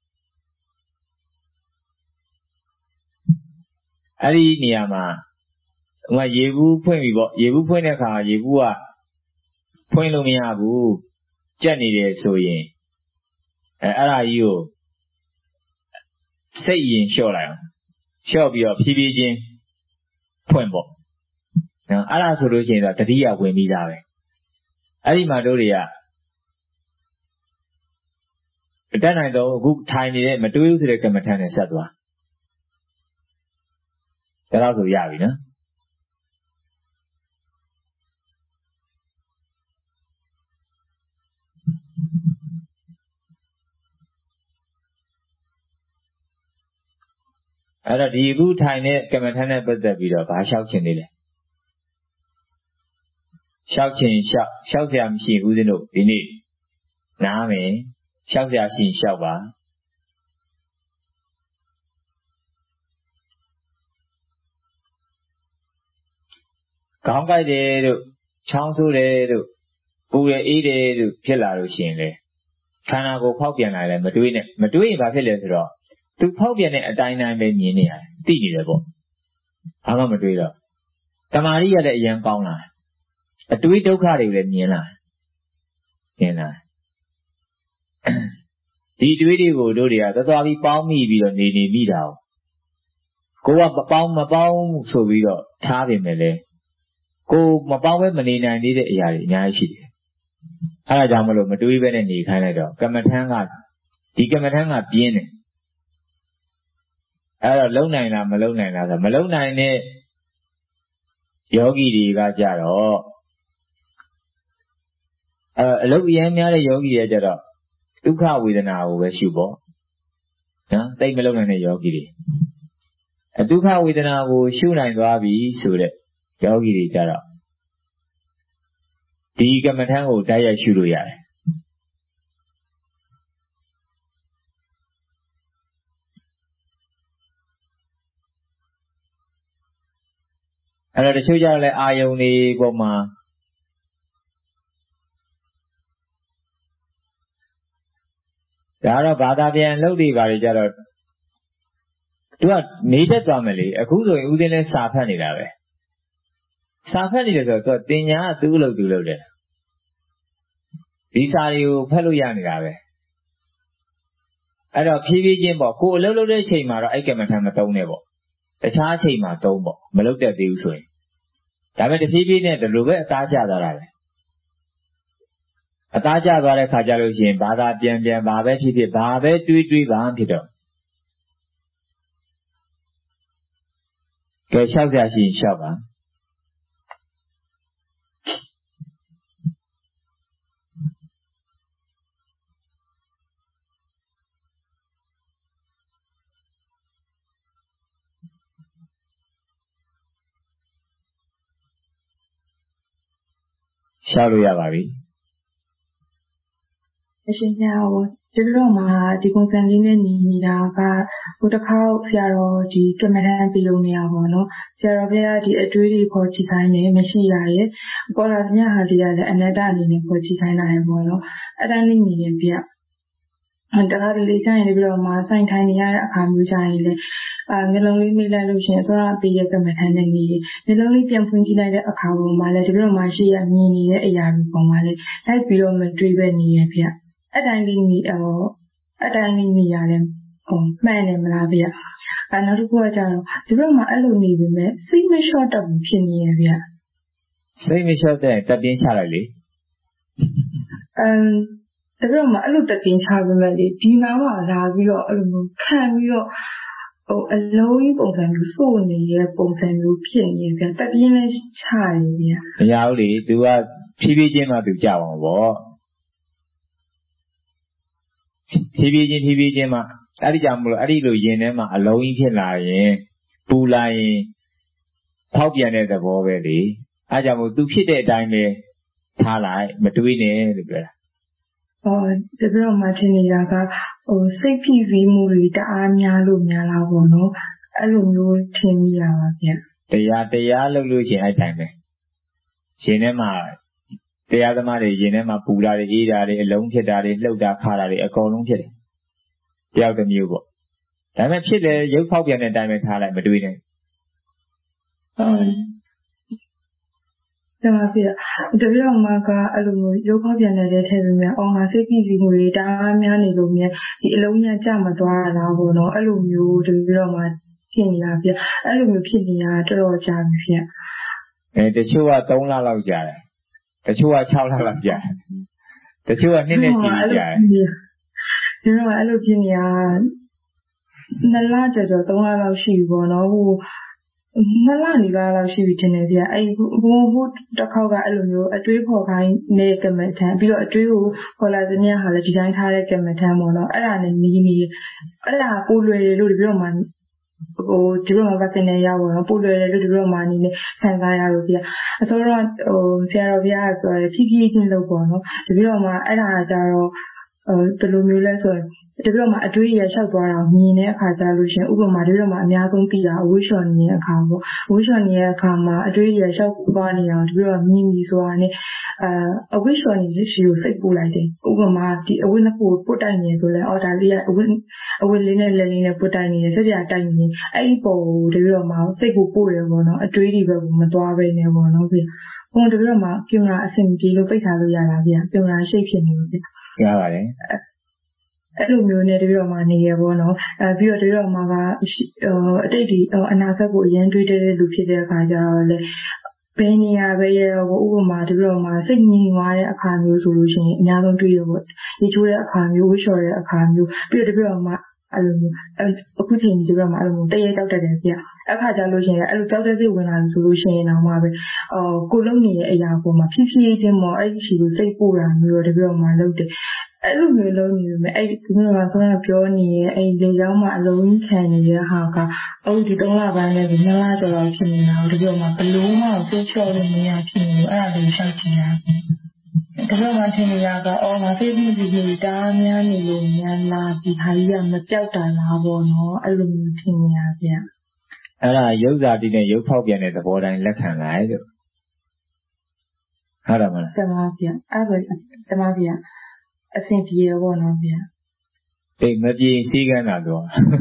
အဲ့ဒီနေရာမှာဟိုကရေဘူးဖွင့်ပြီပေါ့ရေဘူးဖွင့်တဲ့အခါရေဘူးကဖွင့်လို့မရဘူးကြက်နေတယ်ဆိုရင်အဲ့ဒါကြီးကိုစိတ်ရင်လျှော့လိုက်အောင်လျှော့ပြီးတော့ဖြည်းဖြည်းချင်းဖွင့်ပေါ့နော်အဲ့ဒါဆိုလို့ရှိရင်တော့တတိယဝင်ပြီးသားပဲအဲ့ဒီမှာတို့တွေကအတက်နိုင်တော့အခုထိုင်နေတဲ့မတွေးဘူးဆိုတဲ့ကမ္မထမ်းနဲ့ဆက်သွားဒါတော့ဆိုရပြီနော်အဲ့တော့ဒီအခုထိုင်တဲ့ကမ္မထမ်းနဲ့ပတ်သက်ပြီးတော့ဘာလျှောက်ချင်သေးလဲလျှောက်ချင်လျှောက်เสียမရှိဘူးဦးဇင်းတို့ဒီနေ့နားမယ်လျှောက်เสียရှိလျှောက်ပါခေါင်းကိုက်တယ်တို့ချောင်းဆိုးတယ်တို့ပူရအေးတယ်တို့ဖြစ်လာလို့ရှိရင်လေခန္ဓာကိုယ်ဖောက်ပြန်လာတယ်မတွေးနဲ့မတွေးရင်ဘာဖြစ်လဲဆိုတော့သူဖောက်ပြန်တဲ့အတိုင်းတိုင်းပဲမြင်နေရတယ်သိနေတယ်ပေါ့ဘာမှမတွေးတော့တမာရီကလည်းအရင်ကောင်းလာအတွေးဒုက္ခတွေလည်းမြင်လာဒီတွေးတွေကိုတို့တွေကသွားပြီးပေါင်းမိပြီးတော့နေမိတာကိုကမပေါင်းဆိုပြီးတော့ထားပြင်မယ်လေကိုမပေါင်းပဲမနေနိုင်သေးတဲ့အရာတွေအများကြီးရှိတယ်အဲဒါကြောင့်မလို့မတွေးပဲနဲ့နေခိုင်းလိုက်တော့ကမ္မထမ်းကဒီကမ္မထမ်းကပြင်းတယ်အဲ့တော့လုံနိုင်လားမလုံနိုင်လားဆိုမလုံနိုင်တဲ့ယောဂီတွေကကြတော့အလုတ်ရမ်းများတဲ့ယောဂီတွေကြတော့ဒုက္ခဝေဒနာကိုပဲရှုပေါ့နော်တိတ်မလုံးနိုင်တဲ့ယောဂီတွေဒုက္ခဝေဒနာကိုရှုနိုင်သွားပြီဆိုတဲ့ယောဂီတွေကြတော့ဒီကမ္မထံကိုတိုက်ရိုက်ရှုလို့ရတယ်အဲ့တော့တချို့ကြတော့လည်းအာယုန်တွေပေါ်မှာဒါတော့ဘာသာပြန်လုပ်တွေပါလေကြတော့သူကနေတတ်သွားမယ်လေအခုဆိုရင်ဦးသိန်းလဲစာဖတ်နေတာပဲစာဖတ်နေတယ်ဆိုတော့သူတင်ညာကသူ့အလုပ်သူလုပ်တယ်ဒီစာတွေကိုဖတ်လို့ရနေတာပဲအဲ့တော့ဖြည်းဖြည်းချင်းပေါ့ကိုယ်အလုပ်လုပ်တဲ့အချိန်မှာတော့အဲ့ကမ္မထံမသုံးနဲ့ပေါ့တခြားအချိန်မှာသုံးပေါ့မလုပ်တတ်သေးဘူးဆိုရင်ဒါပေမဲ့တဖြည်းဖြည်းနဲ့ဒီလိုပဲအသားကျသွားတာပဲအသားကျသွားတဲ့ခါကျလို့ရှိရင်ဘာသာပြန်ဘာပဲဖြစ်ဖြစ်ဘာပဲတွေးဘာမှဖြစ်တော့ကဲလျှောက်ကြရှိရင်လျှောက်ပါရှောက်လို့ရပါပြီအရှင်ဘုရားဒီလိုမှဒီပုံစံလေးနဲ့နေတာကဟိုတစ်ခါဆရာတော်ဒီကမ္မထမ်းပြီးလို့မရပါဘူးเนาะဆရာတော်ဘုရားဒီအတွေးတွေပေါ်ကြည့်ဆိုင်နေမရှိရရဲ့ပေါ်လာမြတ်ဟာဒီကလည်းအနတ္တအနေနဲ့ပေါ်ကြည့်ဆိုင်လာရပေါ့เนาะအဲ့ဒါနဲ့နေရင်ပြတခါတလေကျရင်ပြီးတော့မှဆိုင်ထိုင်နေရတဲ့အခါမျိုးကျရင်လေမျိုးလုံးလေးမိလိုက်လို့ရှိရင်သွားပြီးရကမ္မထမ်းနေနေမျိုးလုံးလေးပြန်ဖွင့်ကြည့်လိုက်တဲ့အခါပေါ်မှာလည်းဒီလိုမှရှိရမြင်နေတဲ့အရာတွေပေါ်မှာလည်းလိုက်ပြီးတော့မတွေးပဲနေရပြအတိုင်းလေးနေအတိုင်းလေးနေရတယ်မှန်တယ်မလားဗျနောက်တစ်ခုကကျတော့ဒီလိုမှအဲ့လိုနေပြီမဲ့စိတ်မလျှော့တတ်ဘူးဖြစ်နေရဗျစိတ်မလျှော့တဲ့တက်ပြင်းချလိုက်လေဒီလိုမှအဲ့လိုတက်ပြင်းချပြီမဲ့လေဒီနားမှာလာပြီးတော့အဲ့လိုမျိုးခံပြီးတော့အလုံးကြီးပုံစံမျိုးစိုးနေတဲ့ပုံစံမျိုးဖြစ်နေဗျတက်ပြင်းနဲ့ချရတယ်ဗျမရဘူးလေ तू ကဖြည်းဖြည်းချင်းမှ तू ကြောက်အောင်ပေါ့ဖြည်းဖြည်းချင်းမှအဲ့ဒီကြောင့်မလို့အဲ့ဒီလိုရင်ထဲမှာအလုံးကြီးဖြစ်လာရင်ပူလာရင်ဖောက်ပြန်တဲ့သဘောပဲလေအဲ့ကြောင့်မို့ तू ဖြစ်တဲ့အတိုင်းပဲထားလိုက်မတွေးနဲ့လို့ပြောတာဒီလိုမှထင်နေတာကစိတ်ဖိစီးမှုတွေတအားများလို့များလာပေါ့နော်အဲ့လိုမျိုးထင်မိရပါဗျတရားလုပ်လို့ရှိရင်အဲ့တိုင်းပဲရှင်ထဲမှာတရားသမားတွေရင်ထဲမှာပူတာတွေအေးတာတွေအလုံးဖြစ်တာတွေလှုပ်တာခါတာတွေအကုန်လုံးဖြစ်တယ်တယောက်တစ်မျိုးပေါ့ဒါပေမဲ့ဖြစ်တယ်ရုပ်ဖောက်ပြန်တဲ့အတိုင်းပဲထားလိုက်မတွေးနဲ့ဒါမှပြတပြည့်တော့မှကအဲ့လိုမျိုးရုပ်ဖောက်ပြန်တဲ့ထဲပြီးမြအောင်ငါစိတ်ကြည့်စီမှုတွေတအားများနေလို့မြဒီအလုံးကြီးကြမသွားတာပေါ့နော်အဲ့လိုမျိုးတပြည့်တော့မှဖြစ်နေတာပြအဲ့လိုမျိုးဖြစ်နေတာတော်တော်ကြာပြီပြတချို့က3လလောက်ကြာတယ်တချို့က6လလောက်ကြာတယ်တချို့က2နှစ်ကြီးကြာတယ်ဒီတော့အဲ့လိုဖြစ်နေတာ2လကျော်3လလောက်ရှိပြီပေါ့နော်ဟို2လနေပါလောက်ရှိပြီထင်တယ်ဗျအဲ့ဟိုတစ်ခေါက်ကအဲ့လိုမျိုးအတွေးခေါ်ခိုင်းနေကမ္မထံပြီးတော့အတွေးကိုခေါ်လာသမျှဟာလည်းဒီတိုင်းထားတဲ့ကမ္မထံပေါ့နော်အဲ့ဒါနဲ့နီးအဲ့ဒါပိုလွယ်တယ်လို့ဒီပြောမှဒီလိုမှဗတ်တင်နေရပါတော့ပို့လွယ်တယ်လို့ဒီလိုမှအနေနဲ့ခံစားရလို့ပြအစောတော့ဆရာတော်ဘုရားကပြောတယ်ဖြည်းဖြည်းချင်းလုပ်ပေါ့နော်ဒီပြီးတော့မှအဲ့ဒါကြတော့ဘယ်လိုမျိုးလဲဆိုရင်ဒီပြီးတော့မှအတွေးရလျှောက်သွားတာမြင်တဲ့အခါကျလို့ရှင်ဥပမာဒီလိုမှအများဆုံးသိတာအဝိရှော်နေတဲ့အခါပေါ့အဝိရှော်နေတဲ့အခါမှာအတွေးရလျှောက်သွားနေအောင်ဒီပြီးတော့မြင်ပြီးဆိုတာနဲ့အဝိရှော်နေတဲ့ရှိကိုစိတ်ပို့လိုက်တယ်ဥပမာဒီအဝိနှစ်ခုပုတ်တိုက်နေဆိုလဲအော်ဒါလေးကအဝိလေးနဲ့လက်လေးနဲ့ပုတ်တိုက်နေတယ်ဆက်ပြတိုက်နေအဲ့ဒီပုံကိုဒီပြီးတော့မှစိတ်ကိုပို့တယ်ပေါ့နော်အတွေးတွေပဲမသွားပဲနေပေါ့နော်ပြဟိုဒီပြီးတော့မှကင်မရာအဆင်ပြေလို့ပိတ်ထားလို့ရတာပြကင်မရာရှိတ်ဖြစ်နေလို့ပြရပါတယ်အဲ့လိုမျိုးနဲ့တပြီးတော့မှနေရပေါ့နော်ပြီးတော့တပြီးတော့မှကအတိတ်ဒီအနာဂတ်ကိုအရင်တွေးတဲ့လူဖြစ်တဲ့အခါကျတော့လေဘယ်နေရာပဲရတော့ဥပမာတပြီးတော့မှစိတ်ငြိမ်သွားတဲ့အခါမျိုးဆိုလို့ရှိရင်အများဆုံးတွေးရပေါ့ဒီချိုးတဲ့အခါမျိုးဝှေ့လျှော်တဲ့အခါမျိုးပြီးတော့တပြီးတော့မှအဲ့လိုမျိုးအခုချိန်ဒီဘက်မှာအဲ့လိုမျိုးတရေကြောက်တတ်တယ်ဗျအခါကြလို့ရှိရင်အဲ့လိုကြောက်တဲ့စိတ်ဝင်လာလို့ဆိုလို့ရှိရင်တော့မှပဲကိုလုံးနေတဲ့အရာပေါ်မှာဖြည်းဖြည်းချင်းပေါ့အဲ့ဒီရှိကိုစိတ်ပို့တာမျိုးတော့ဒီဘက်မှာလုပ်တယ်အဲ့လိုမျိုးလုံးနေပေမဲ့အဲ့ဒီကဆောင်းပြောနေရဲ့အဲ့လေချောင်းမှာအလုံးခံနေတဲ့ဟာကအခုဒီ3လပိုင်းနဲ့ဒီ2လကျော်လောက်ဖြစ်နေတာဒီဘက်မှာဘလုံးမှကိုချော့လို့မရဖြစ်နေအဲ့ဒါလေးရှောက်ကြည့်ရဒီလိုမှထင်နေရကငါသိပြီးဒီတားများနေလို့များလာဒီဟာကြီးကမပြောက်တာလားပေါ့နော်အဲ့လိုမျိုးထင်နေရဗျအဲ့ဒါရုပ်ဇာတိနဲ့ရုပ်ဖောက်ပြန်တဲ့သဘောတိုင်းလက်ခံလိုက်လို့ဟုတ်တယ်မလားတမဗျအဲ့ဒါတမဗျအဆင်ပြေရောပေါ့နော်ဗျအေးမပြေစီးကန်းတာတော့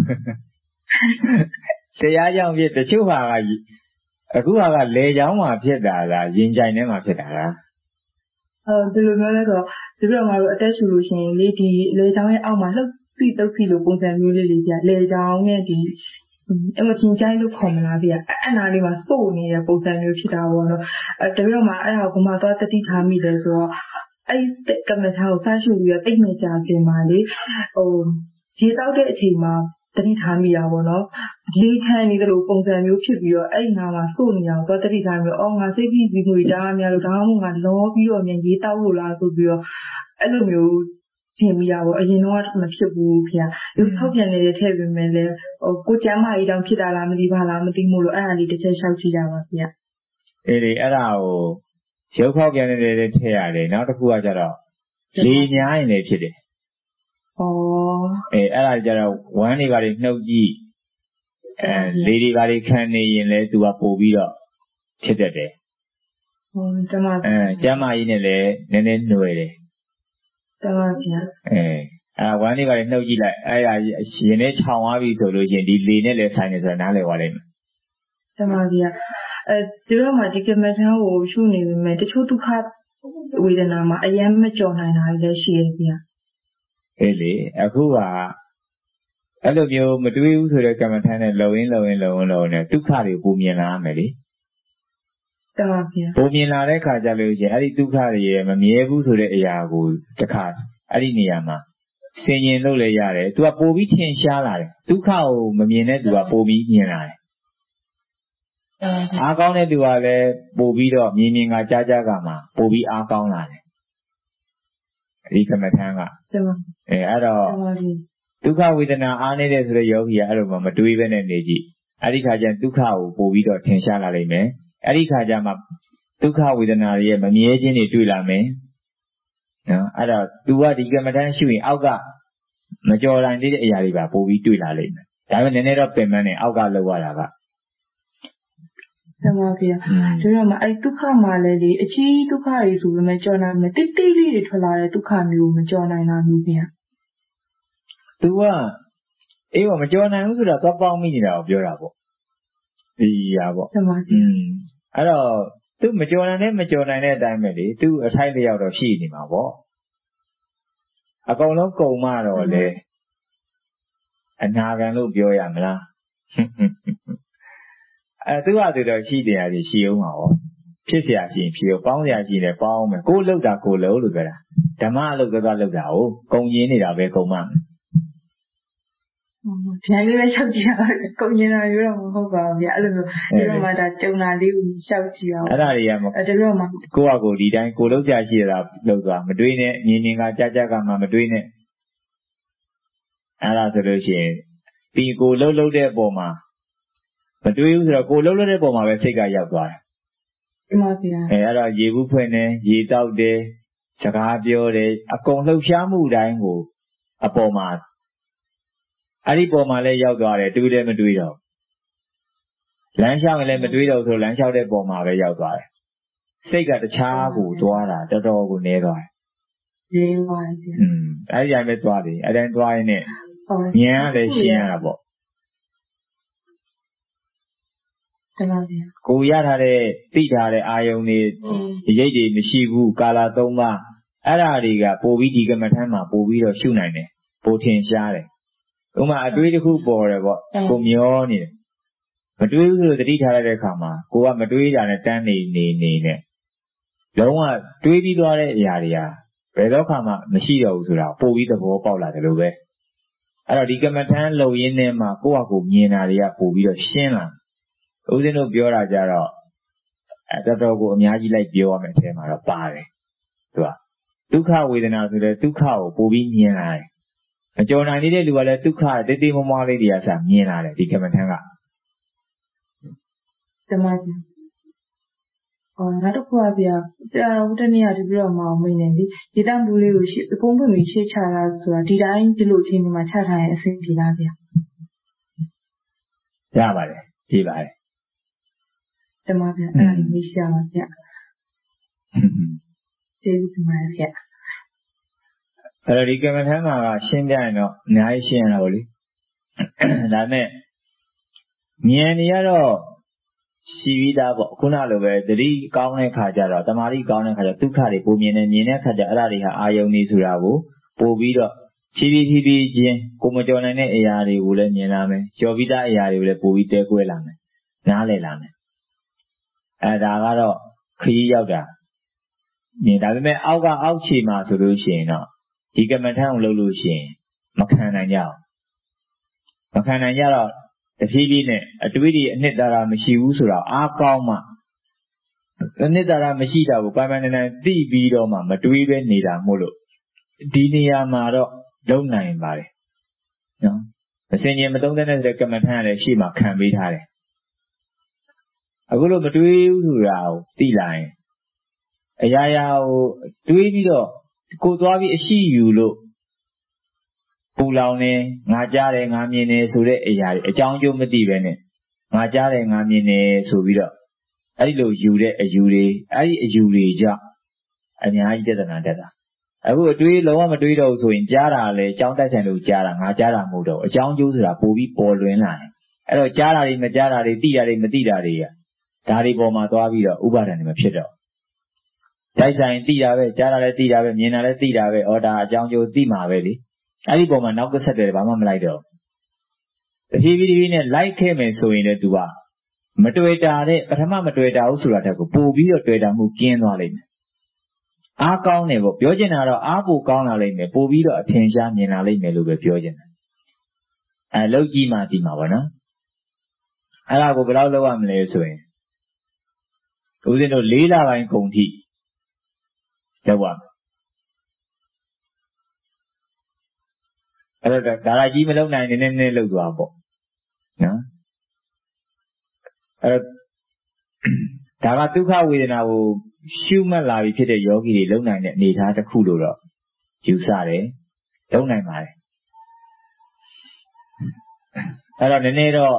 တရားကြောင့်ဖြစ်တချို့ဟာကအခုဟာကလေချောင်းမှာဖြစ်တာလားရင်ကြိုင်ထဲမှာဖြစ်တာလားဒီလိုမျိုးလဲဆိုတော့ဒီပြတော့ငါတို့အသက်ရှူလို့ရှိရင်လေဒီလေချောင်းရဲ့အောက်မှာလှုပ်စီတုပ်စီလိုပုံစံမျိုးလေးပြလေချောင်းရဲ့ဒီအမချင်းချိုင်းလို့ခေါ်မလားဗျအဲ့နာလေးမှာစိုးနေတဲ့ပုံစံမျိုးဖြစ်တာပေါ့နော်တပြတော့မှအဲ့ဒါကိုဘာမှသွားတတိထားမိတယ်ဆိုတော့အဲ့ကမ္မထာကိုစားရှုပြီးတော့တိတ်မကြခင်ပါလေရေတောက်တဲ့အချိန်မှာတတိထားမိတာပေါ့နော်လေခံနေတယ်လို့ပုံစံမျိုးဖြစ်ပြီးတော့အဲ့နာမှာစိုးနေတာကိုသွားတတိထားပြီးတော့ငါစိတ်ပြီးစီငွေတားများလို့ဒါမှမဟုတ်ငါလောပြီးတော့မြန်ရေတောက်လို့လားဆိုပြီးတော့အဲ့လိုမျိုးထင်မိတာပေါ့အရင်တော့မဖြစ်ဘူးဖေ။ရုပ်ဖောက်ပြန်နေတဲ့ထည့်ပေမဲ့လည်းကိုကျမ်းမာရေးတောင်ဖြစ်တာလားမသိပါလားမသိမို့လို့အဲ့ဒါလေးတစ်ချက်လျှောက်ကြည့်တာပါဖေ။အေးလေအဲ့ဒါကိုရုပ်ဖောက်ပြန်နေတဲ့ထည့်ရတယ်နောက်တစ်ခုကကျတော့လေညားရင်လည်းဖြစ်တယ်။အဲ့ဒါကြတော့ဝမ်းတွေပါတွေနှုတ်ကြည့်လေတွေပါတွေခံနေရင်လည်းသူကပို့ပြီးတော့ဖြစ်တတ်တယ်။ကျမကျမ်းမာရေးနဲ့လည်းနည်းနည်းຫນွယ်တယ်တမဗျာဝမ်းလေးပါလေနှုတ်ကြည့်လိုက်အဲ့ဒါရင်ထဲခြောင်သွားပြီဆိုလို့ရှိရင်ဒီလေနဲ့လည်းဆိုင်နေဆိုတာနားလည်သွားလိမ့်မယ်တမဗျာဒီတော့မှဒီကမ္မထာကိုရှုနေပြီမဲ့တချို့ဒုက္ခဝေဒနာမှာအယမ်းမကြော်နိုင်တာလည်းရှိရဲ့ဗျာအေးလေအခုကအဲ့လိုမျိုးမတွေးဘူးဆိုတဲ့ကမ္မထာနဲ့လုံရင်နဲ့ဒုက္ခတွေပူမြင်လာရမယ်လေတမဗျာပူမြင်လာတဲ့ခါကျလို့ရှိရင်အဲ့ဒီဒုက္ခတွေရဲ့မမြဲဘူးဆိုတဲ့အရာကိုတခါအဲ့ဒီနေရာမှာဆင်ញင်လို့လည်းရတယ်သူကပိုပြီးထင်ရှားလာတယ်ဒုက္ခကိုမမြင်တဲ့သူကပိုပြီးမြင်လာတယ်အားကောင်းတဲ့သူကလည်းပိုပြီးတော့မြင်ကကြားကမှာပိုပြီးအားကောင်းလာတယ်ဒီကမ္မထံကအဲ့တော့ဒုက္ခဝေဒနာအားနေတဲ့ဆိုတဲ့ယောဂီကအဲ့လိုမတွေးဘဲနဲ့နေကြည့်အဲ့ဒီခါကျဒုက္ခကိုပိုပြီးတော့ထင်ရှားလာလိမ့်မယ်အဲ့ဒီခါကျမှဒုက္ခဝေဒနာရဲ့မမြဲခြင်းတွေတွေ့လာမယ်နော်အဲ့တော့ तू ကဒီကမ္မထမ်းရှုရင်အောက်ကမကြော်နိုင်သေးတဲ့အရာတွေပါပို့ပြီးတွေ့လာလိမ့်မယ်ဒါပေမဲ့နည်းနည်းတော့ပင်ပန်းနေအောက်ကလောက်ရတာကတမဗျာဒီတော့မှအဲ့ဒုက္ခမှာလည်းလေအကြီးဒုက္ခတွေဆိုပေမဲ့ကြော်နိုင်မယ်တိတ်တိတ်လေးတွေထွက်လာတဲ့ဒုက္ခမျိုးမကြော်နိုင်တာမျိုးဗျာ तू ကအေးမကြော်နိုင်ဘူးဆိုတာသွားပေါင်းမိနေတာကိုပြောတာပေါ့ဒီဟာပေါ့တမဗျာအဲ့တော့သူမကြော်နိုင်တဲ့အတိုင်းပဲလေသူအထိုက်လျောက်တော့ရှိနေမှာပေါ့အကုန်လုံးကုံမတော့လေအနာဂံလို့ပြောရမလားသူကသူတော့ရှိတယ်ဟာရှိအောင်ပါပေါ့ဖြစ်เสียရှိရင်ဖြစ်ပေါင်းเสียရှိတယ်ပေါင်းမယ်ကိုလှုပ်တာကိုလှုပ်လို့ပြောတာဓမ္မအလုပ်သွားလှုပ်တာကိုကုံရင်းနေတာပဲကုံမဒီလိုလေးရှောက်ကြည့်ရကုံရင်တာရိုးတော့မဟုတ်ပါဘူးဗျအဲ့လိုမျိုးဒီတော့မှဒါကြုံတာလေးကိုရှောက်ကြည့်အောင်အဲ့ဒါတွေကမဒီတော့မှကိုယ့်အကိုဒီတိုင်းကိုလှုပ်ရှားရှိတာလှုပ်သွားမတွေးနဲ့မြင်ကကြားကမှမတွေးနဲ့အဲ့ဒါဆိုလို့ရှိရင်ဒီကိုလှုပ်တဲ့အပေါ်မှာမတွေးဘူးဆိုတော့ကိုလှုပ်တဲ့ပုံမှာပဲစိတ်ကရောက်သွားတယ်။မှန်ပါဗျာ။အဲ့တော့ရေဘူးဖွင့်တယ်ရေတောက်တယ်စကားပြောတယ်အကုန်လှုပ်ရှားမှုတိုင်းကိုအပေါ်မှာအဲ့ဒီပေါ်မှာလည်းရောက်သွားတယ်တွေးလည်းမတွေးတော့လမ်းလျှောက်ရင်လည်းမတွေးတော့ဆိုလမ်းလျှောက်တဲ့ပုံမှာပဲရောက်သွားတယ်။စိတ်ကတခြားကိုသွားတာတော်တော်ကိုနေသွားတယ်။နေပါဗျာ။အဲ့ဒီတိုင်းပဲသွားတယ်။အဲ့တိုင်းသွားရင်လည်းဉာဏ်ကလည်းရှင်းရတာပေါ့။တမန်ဗျာကိုရထားတဲ့သိထားတဲ့အာယုန်တွေရိပ်တွေမရှိဘူးကာလ3ပါးအဲ့ဓာတွေကပို့ပြီးဒီကမ္မထမ်းမှာပို့ပြီးတော့ရှုနိုင်တယ်ပို့ထင်ရှားတယ်ဥမာအတွေးတစ်ခုပေါ်တယ်ပေါ့ကိုမျောနေတယ်မတွေးဘူးဆိုသတိထားလိုက်တဲ့အခါမှာကိုကမတွေးတာနဲ့တန်းနေနဲ့လုံးဝတွေးပြီးသွားတဲ့အရာတွေကဘယ်တော့မှမရှိတော့ဘူးဆိုတာပို့ပြီးသဘောပေါက်လာတယ်လို့ပဲအဲ့တော့ဒီကမ္မထမ်းလုံရင်းနဲ့မှကိုယ့်ဟာကိုယ်မြင်တာတွေကပို့ပြီးတော့ရှင်းလာဦးဇင်းတို့ပြောတာကြတော့တော်တော်ကိုအများကြီးလိုက်ပြောရမယ်အထဲမှာတော့ပါတယ်သူကဒုက္ခဝေဒနာဆိုတဲ့ဒုက္ခကိုပို့ပြီးမြင်လာတယ်မကြော်နိုင်နေတဲ့လူကလည်းဒုက္ခတိတ်တိတ်မွားလေးတွေကစမြင်လာတယ်ဒီကမ္မထမ်းကတမန်နောက်တစ်ခုကဗျာဆရာတော်တနေ့ကဒီပြီးတော့မအောင်မင်းနေလေဒီတန်ဘူးလေးကိုဖုံးပွင့်ပြီးရှေ့ချတာဆိုတာဒီတိုင်းဒီလိုအချိန်မှာချထားရင်အဆင်ပြေလားဗျာရပါတယ်ပြေးပါတယ်တမန်ဗျာအဲ့ဒါလေးမေးရှာပါဗျာကျေးဇူးတင်ပါတယ်ဗျာအဲ့တော့ဒီကမ္မထမ်းမှာကရှင်းပြရင်တော့အများကြီးရှင်းရတော့လေဒါနဲ့ဉာဏ်တွေကတော့ရှိပြီးသားပေါ့ခုနလိုပဲသတိကောင်းတဲ့ခါကျတော့တမာတိကောင်းတဲ့ခါကျဒုက္ခတွေပုံမြင်နေမြင်တဲ့ခါကျအဲ့ဒါတွေဟာအာယုန်နေဆိုတာကိုပို့ပြီးတော့ဖြည်းဖြည်းချင်းကိုမကြော်နိုင်တဲ့အရာတွေကိုလည်းမြင်လာမယ်ကြော်ပြီးသားအရာတွေကိုလည်းပို့ပြီးတဲကွဲလာမယ်နားလည်လာမယ်ဒါကတော့ခရီးရောက်တာမြင်ဒါပေမဲ့အောက်ခြေမှာဆိုလို့ရှိရင်တော့ဒီကမ္မထမ်းကိုလုပ်လို့ရှိရင်မခံနိုင်ကြတော့တဖြည်းဖြည်းနဲ့အတွေးတွေအနှစ်သာရမရှိဘူးဆိုတော့အားကောင်းမှအနှစ်သာရမရှိတာကိုပိုင်ပိုင်နိုင်နိုင်သိပြီးတော့မှမတွေးပဲနေတာမို့လို့ဒီနေရာမှာတော့လုံနိုင်ပါတယ်နော်မစင်ရင်မသုံးတဲ့ကမ္မထမ်းကလည်းရှေ့မှာခံပေးထားတယ်အခုလို့မတွေးဘူးဆိုတာကိုသိလာရင်အရာရာကိုတွေးပြီးတော့ကိုသွားပြီးအရှိယူလို့ပူလောင်နေငါကြားတယ်ငါမြင်တယ်ဆိုတဲ့အရာတွေအကြောင်းကျိုးမသိပဲနဲ့ငါကြားတယ်ငါမြင်တယ်ဆိုပြီးတော့အဲ့ဒီလိုယူတဲ့အယူတွေအဲ့ဒီအယူတွေကြောင့်အများကြီးပြဿနာတက်တာအခုအတွေးလုံးဝမတွေးတော့ဘူးဆိုရင်ကြားတာလည်းအကြောင်းတိုက်ဆိုင်လို့ကြားတာငါကြားတာမဟုတ်တော့အကြောင်းကျိုးဆိုတာပိုပြီးပေါ်လွင်လာတယ်အဲ့တော့ကြားတာတွေမကြားတာတွေသိတာတွေမသိတာတွေကဒါတွေပေါ်မှာသွားပြီးတော့ဥပါဒဏ်တွေမဖြစ်တော့တိုက်ဆိုင်သိတာပဲကြားတာလည်းသိတာပဲမြင်တာလည်းသိတာပဲဩဒါအကြောင်းကျိုးသိမှာပဲလေအဲ့ဒီပုံမှာနောက်ကဆက်တယ်ဘာမှမလိုက်တော့တဖြည်းဖြည်းနဲ့လိုက်ခဲ့မယ်ဆိုရင်လည်း तू ကမတွေ့တာတဲ့ပထမမတွေ့တာဘူးဆိုတာတက်ကိုပို့ပြီးတော့တွေ့တာမှုကျင်းသွားလိမ့်မယ်အားကောင်းတယ်ပေါ့ပြောချင်တာတော့အားပိုကောင်းလာလိမ့်မယ်ပို့ပြီးတော့အထင်ရှားမြင်လာလိမ့်မယ်လို့ပဲပြောချင်တယ်လောက်ကြည့်မှဒီမှာပေါ့နော်အဲ့ဒါကိုဘယ်လောက်လောက်ရမလဲဆိုရင်ဦးဇင်းတို့၄လပိုင်းကုန်ထိလောက်ပါအဲ့တော့ဒါရကြီးမလုံနိုင်နည်းနည်းလောက်သွားပေါ့နော်အဲ့တော့ဒါကဒုက္ခဝေဒနာကိုရှုမှတ်လာပြီဖြစ်တဲ့ယောဂီတွေလုံနိုင်တဲ့အနေအထားတစ်ခုလို့တော့ယူဆတယ်လုံနိုင်ပါတယ်အဲ့တော့နည်းနည်းတော့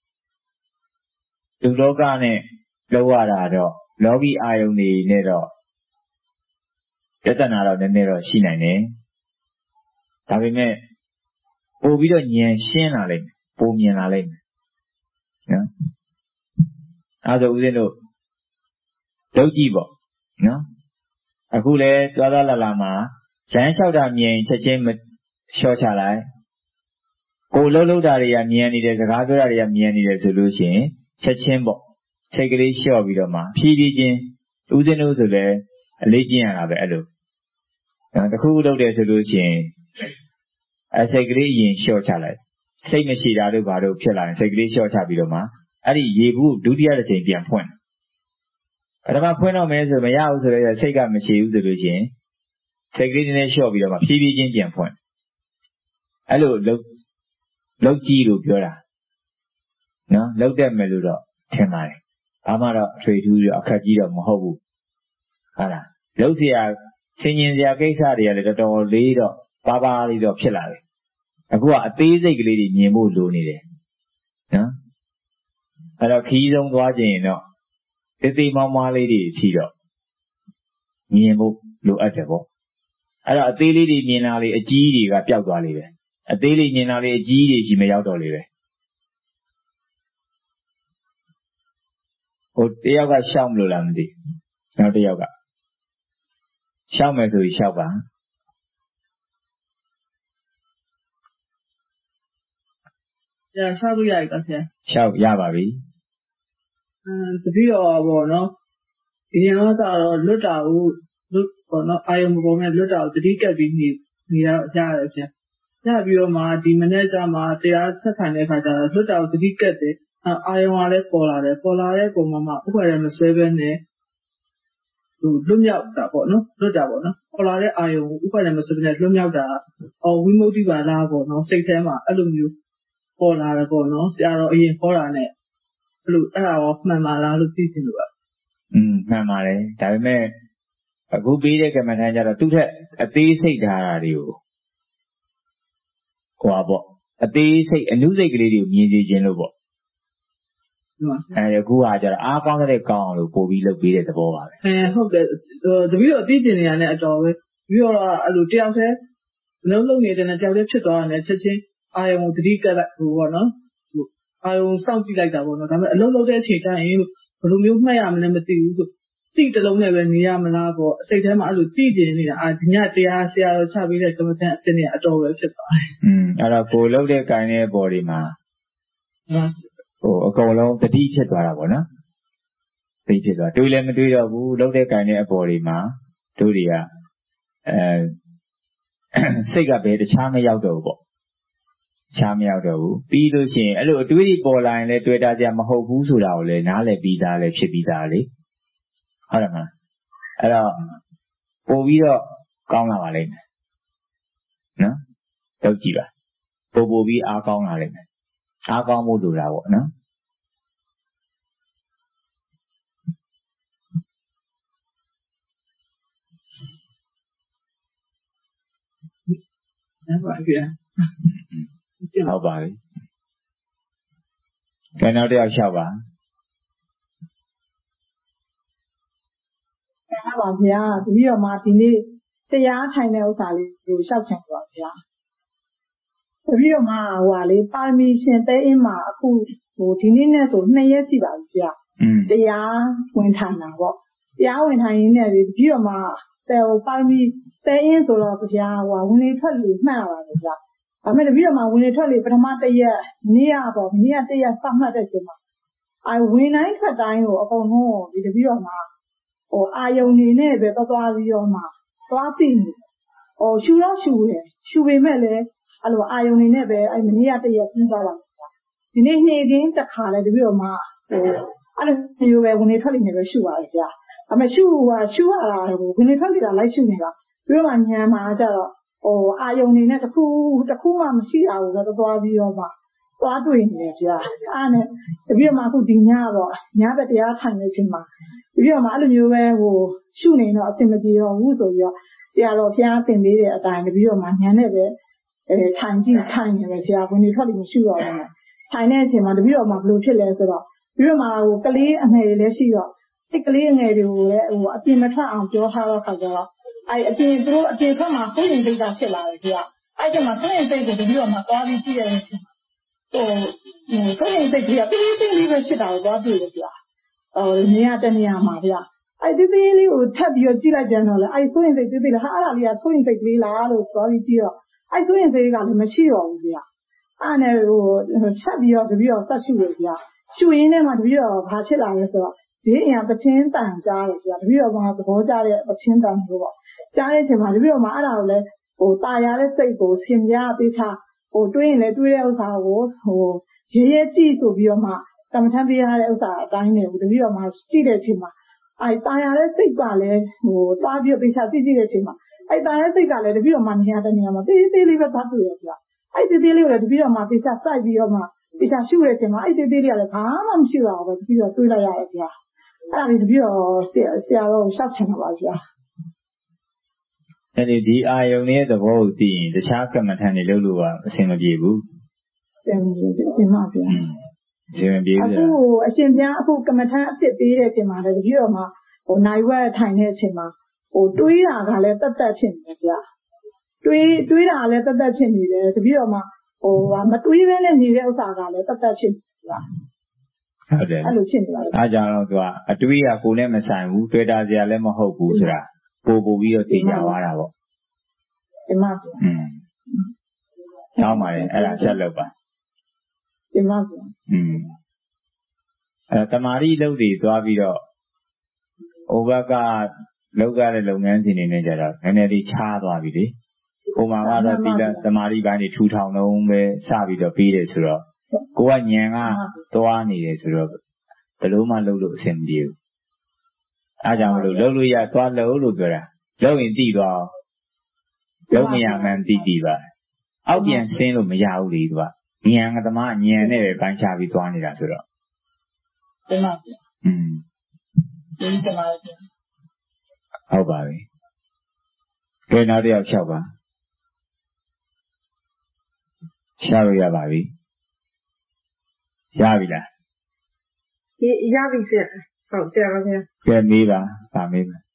လူလောကနဲ့လောက်ရတာတော့လောကီအာယုန်တွေနဲ့တော့ယတနာတော့နည်းနည်းတော့ရှိနိုင်တယ်ဒါပေမဲ့ပို့ပြီးတော့ဉာဏ်ရှင်းလာလိမ့်မယ်ပိုမြင်လာလိမ့်မယ်နော်အဲဒါဆိုဦးဇင်းတို့လုပ်ကြည့်ပေါ့နော်အခုလဲသွားလာမှာရမ်းလျှောက်တာမြင်ချက်ချင်းမလျှော့ချလိုက်ကိုလှုပ်တာတွေကမြင်နေတယ်စကားပြောတာတွေကမြင်နေတယ်ဆိုလို့ရှိရင်ချက်ချင်းပေါ့စိတ်ကလေးလျှော့ပြီးတော့မှဖြည်းဖြည်းချင်းဦးဇင်းတို့ဆိုလဲအလေးကျင့်ရတာပဲအဲ့လိုတခုခုလုပ်တယ်ဆိုလို့ရှိရင်စိတ်ကလေးရင်လျှော့ချလိုက်စိတ်မရှိတာတို့ဘာတို့ဖြစ်လာရင်စိတ်ကလေးလျှော့ချပြီးတော့မှအဲ့ဒီရေဘူးဒုတိယတစ်ချိန်ပြန်ဖွင့်ပထမဖွင့်တော့မယ်ဆိုမရဘူးဆိုတော့စိတ်ကမရှိဘူးဆိုလို့ရှိရင်စိတ်ကလေးနည်းနည်းလျှော့ပြီးတော့မှဖြည်းဖြည်းချင်းပြန်ဖွင့်အဲ့လိုလုပ်ကြည့်လို့ပြောတာနော်လုပ်တတ်မယ်လို့တော့ထင်ပါတယ်ဘာမှတော့အထွေထူးအခက်ကြီးတော့မဟုတ်ဘူးဟုတ်လားလုပ်เสียဆင်ញင်စရာကိစ္စတွေကလည်းတော်တော်လေးတော့ပါလေးတော့ဖြစ်လာတယ်အခုကအသေးစိတ်ကလေးတွေမြင်ဖို့လိုနေတယ်နော်အဲ့တော့ခီးဆုံးသွားခြင်းရင်တော့သေးမောင်းမလေးတွေဖြီးတော့မြင်ဖို့လိုအပ်တယ်ပေါ့အဲ့တော့အသေးလေးတွေမြင်လာလေအကြီးတွေကပျောက်သွားလေပဲအသေးလေးမြင်လာလေအကြီးတွေကြီးမရောက်တော့လေပဲဟိုတယောက်ကရှောက်မလို့လားမသိနောက်တယောက်ကရှောက်မယ်ဆိုရင်ရှောက်ပါရှောက်လို့ရပြီပါဆရာရှောက်ရပါပြီတပည့်တော်ပေါ့နော်ဒီရင်တော့ဆိုတော့လွတ်တာကိုလွတ်ပေါ့နော်အာယုံမပေါ်မဲ့လွတ်တာကိုတတိကပ်ပြီးနေတာတော့ကြားရတယ်ဆရာပြီးတော့မှဒီမနေ့ကျမှတရားဆက်ထိုင်တဲ့အခါကျတော့လွတ်တော်တတိကတ်တယ်အာယုံကလည်းပေါ်လာတဲ့ပုံမှာဥပ္ပါဒမဆွဲဘဲနဲ့လွတ်မြောက်တာပေါ့နော်လွတ်တာပေါ့နော်ပေါ်လာတဲ့အာယုံဥပ္ပါဒမဆွဲဘဲနဲ့လွတ်မြောက်တာဝိမု ക്തി ပါလားပေါ့နော်စိတ်ထဲမှာအဲ့လိုမျိုးပေါ်လာတယ်ပေါ့နော်ဆရာတော်အရင်ခေါ်တာနဲ့အဲ့ဒါရောမှန်ပါလားလို့သိချင်လို့ပါမှန်ပါတယ်ဒါပေမဲ့အခုပေးတဲ့ကမ္မထမ်းကျတော့သူ့ထက်အသေးစိတ်ထားတာတွေကိုဟောပေါ့အသေးစိတ်အနုစိတ်ကလေးတွေကိုမြင်သိခြင်းလို့ပေါ့အခုဟာကျတော့အားကောင်းတဲ့ကောင်းအောင်လို့ပို့ပြီးလုပ်ပေးတဲ့သဘောပါပဲဟုတ်တယ်တပည့်တော်သိချင်နေရတဲ့အတော်ပဲပြီးတော့အဲ့လိုတယောက်တည်းလုံးနေတဲ့နဲ့တယောက်တည်းဖြစ်သွားတာနဲ့ချက်ချင်းအာယုံကိုတတိကတ်လိုက်ပေါ့နော်အာယုံစောင့်ကြည့်လိုက်တာပေါ့နော်ဒါပေမဲ့အလုံးလုံးတဲ့အချိန်ကျရင်ဘယ်လိုမျိုးမှတ်ရမလဲမသိဘူးဆိုတိတလုံးနဲ့ပဲနေရမလားပေါ့စိတ်ထဲမှာအဲ့လိုသိကျင်နေတာဒီညတရားဆရာတော်ချပေးတဲ့ကမ္မထမ်းအစ်နဲ့အတော်ပဲဖြစ်သွားတယ်အဲ့တော့ကိုလှုပ်တဲ့ကိုင်းတဲ့ဘော်ဒီမှာအကုန်လုံးတတိဖြစ်သွားတာပေါ့နော်သိဖြစ်သွားတွေးလည်းမတွေးတော့ဘူးလှုပ်တဲ့ကိုင်းတဲ့အပေါ်ဒီမှာတို့တွေကစိတ်ကပဲတခြားမရောက်တော့ဘူးပေါ့ချားမရောက်တော့ဘူးပြီးလို့ရှိရင်အဲ့လိုအတွေးတွေပေါ်လာရင်လည်းတွေ့တာကြမဟုတ်ဘူးဆိုတာကိုလည်းနားလည်ပြီးသားလည်းဖြစ်ပြီးသားလေဟုတ်တယ်မလားအဲ့တော့ပို့ပြီးတော့ကောင်းလာပါလိမ့်မယ်နော်တော့ကြည့်ပါပို့ပြီးအားကောင်းလာလိမ့်မယ်အားကောင်းဖို့လိုတာပေါ့နော်ဟုတ်ပါဗျာဟုတ်ပါပြီ။ဒါနောက်တစ်ယောက်လျှောက်ပါ။ဟုတ်ပါဗျာ။တပည့်တော်မှာဒီနေ့တရားထိုင်တဲ့ဥစ္စာလေးကိုလျှောက်ချင်ပါဗျာ။တပည့်တော်မှာပါရမီရှင်တဲအင်းမှာအခုဒီနေ့နဲ့ဆို2ရက်ရှိပါပြီဗျာ။တရားဝင်ထိုင်တာပေါ့။တရားဝင်ထိုင်ရင်းနဲ့တပည့်တော်မှာပါရမီတဲအင်းဆိုတော့ဗျာဝင်လေထွက်လေမှတ်ရပါတယ်ဗျာ။ဒါပေမဲ့တပည့်တော်မှာဝင်လေထွက်လေပထမတစ်ရက်နေ့တစ်ရက်စမှတ်တဲ့အချိန်မှာဝင်တိုင်းထွက်တိုင်းကိုအကုန်လုံးဒီတပည့်တော်မှာအာယုံနေနဲ့ပဲသွားပြီးတော့မှသွားသိနေရှူတော့ရှူတယ်ရှူပေမဲ့လည်းအဲ့လိုအာယုံနေနဲ့ပဲမနေ့ကတစ်ရက်ပြီးသွားပါဒီနေ့နေ့ကင်းတစ်ခါလဲတပည့်တော်မှာအဲ့လိုမျိုးပဲဝင်လေထွက်လေနေပဲရှူပါတယ်ဗျာဒါပေမဲ့ရှူရတာဝင်လေထွက်လေတာလိုက်ရှူနေတာပြီးတော့ညံမှာကျတော့အာယုံနေနဲ့တစ်ခုမှမရှိတာကိုတော့သွားပြီးတော့မှသွားတွေ့နေတယ်ဗျာအဲ့နဲ့တပည့်တော်မှာအခုဒီညပေါ့ညဘက်တရားထိုင်နေချိန်မှာတပည့်တော်မှာအဲ့လိုမျိုးပဲရှုနေတော့အဆင်မပြေတော့ဘူးဆိုပြီးတော့ဆရာတော်ဘုရားသင်ပေးတဲ့အတိုင်းတပည့်တော်မှာညံနဲ့ပဲထိုင်ကြည့်ထိုင်နေတယ်ဆရာဝင်နေထွက်လို့မရှိတော့ဘူးထိုင်တဲ့အချိန်မှာတပည့်တော်မှာဘယ်လိုဖြစ်လဲဆိုတော့တပည့်တော်မှာကလေးအငယ်တွေလည်းရှိတော့အဲ့ကလေးအငယ်တွေကိုလည်းအပြင်မထွက်အောင်ပြောထားတော့ခါကြတော့အပြင်သူတို့အပြင်ထွက်မှာစိတ်ရင်စိတ်ကဖြစ်လာတယ်ကြာအဲ့ဒီမှာစိတ်ရင်စိတ်ကိုတပည့်တော်မှာသွားပြီးကြည့်ရတဲ့အချိန်စိတ်ရင်စိတ်ကြီးကတေးသေးလေးပဲဖြစ်တာကိုသွားတွေ့တယ်ကြာနေရာတနေရာမှာဗျအဲ့တေးသေးလေးကိုထပ်ပြီးတော့ကြည့်လိုက်ပြန်တော့လေအဲ့စိတ်ရင်စိတ်တေးသေးလားအဲ့ဒါလေးကစိတ်ရင်စိတ်လေးလားလို့သွားပြီးကြည့်တော့အဲ့စိတ်ရင်စိတ်ကလည်းမရှိတော့ဘူးဗျအဲ့နဲ့ချက်ပြီးတော့တပည့်တော်ဆက်ရှုတယ်ဗျရှုရင်းနဲ့မှတပည့်တော်ဘာဖြစ်လာလဲဆိုတော့ဒီအရင်ပချင်းတန်ကြားတယ်ဗျတပည့်တော်ကသဘောကျတဲ့ပချင်းတန်မျိုးပေါ့ကြားတဲ့အချိန်မှာတပည့်တော်မှာအဲ့ဒါကိုလည်းတာယာတဲ့စိတ်ကိုဆင်ပြပေးချတွေးရင်လည်းတွေးတဲ့ဥစ္စာကိုရေးရဲကြည့်ဆိုပြီးတော့မှကမ္မထမ်းပေးရတဲ့ဥစ္စာအတိုင်းနဲ့တပည့်တော်မှာကြည့်တဲ့အချိန်မှာတာယာတဲ့စိတ်ကလည်းသွားပြီးပေးချကြည့်တဲ့အချိန်မှာတာယာတဲ့စိတ်ကလည်းတပည့်တော်မှာနေရာတနေရာမှာတေးသေးလေးပဲသွားတွေ့ရဗျတေးသေးလေးကိုလည်းတပည့်တော်မှာပေးချစိုက်ပြီးတော့မှပေးချရှုတဲ့အချိန်မှာတေးသေးလေးကလည်းဘာမှမရှိတော့ဘူးတပည့်တော်တွေးလိုက်ရတယ်ဗျအဲ့ဒါလေးတပည့်တော်ဆရာတော်ရှောက်ချင်တာပါဗျအဲ့ဒီအာယုံရဲ့သဘောကိုသိရင်တခြားကမ္မထန်တွေလုပ်လို့ကအဆင်မပြေဘူးအဆင်မပြေပါဗျာအဆင်မပြေဘူးအခုအရှင်ဘုရားအခုကမ္မထန်အစ်စ်ပေးတဲ့အချိန်မှာလည်းတပည့်တော်မှာနိုင်ဝက်ထိုင်တဲ့အချိန်မှာတွေးတာကလည်းတက်တက်ဖြစ်နေတယ်ဗျာတွေးတာလည်းတက်တက်ဖြစ်နေတယ်တပည့်တော်မှာမတွေးဘဲနဲ့နေတဲ့ဥစ္စာကလည်းတက်တက်ဖြစ်နေဗျာဟုတ်တယ်အဲ့လိုဖြစ်နေပါလေအားကြောင့်တော့သူကအတွေးကကိုယ်နဲ့မဆိုင်ဘူးတွေ့တာစရာလည်းမဟုတ်ဘူးဆိုတာပို့ပြီးတော့သိကြသွားတာပေါ့ဒီမှာကောင်းပါတယ်အဲ့ဒါဆက်လုပ်ပါဒီမှာတမာရီလုပ်တွေသွားပြီးတော့ဟိုဘက်ကလောက်ရတဲ့လုပ်ငန်းစဉ်တွေနဲ့ကြတော့နည်းနည်းလေးခြားသွားပြီလေဟိုမှာကတော့ဒီလက်သမာဓိပိုင်းတွေထူထောင်လုံးပဲစပြီးတော့ပြီးတယ်ဆိုတော့ကိုကဉာဏ်ကသွားနေတယ်ဆိုတော့ဘယ်လိုမှလုပ်လို့အဆင်မပြေဘူးအားကြောင့်မလို့လုပ်လို့ရသွားလို့ပြောတာလုပ်ရင်တည်သွားလုပ်မရမှန်းတည်ပါအောက်ပြန်ဆင်းလို့မရဘူးလေသူကဉာဏ်ကသမားဉာဏ်နဲ့ပဲပိုင်းခြားပြီးသွားနေတာဆိုတော့တမန်ဒီတမန်ဟုတ်ပါပြီကဲနောက်တစ်ယောက်လျှောက်ပါရှာလို့ရပါပြီရပြီလားရပြီဆရာဟုတ်ဆရာပါဗျာကဲမေးပါဗာမေးပါ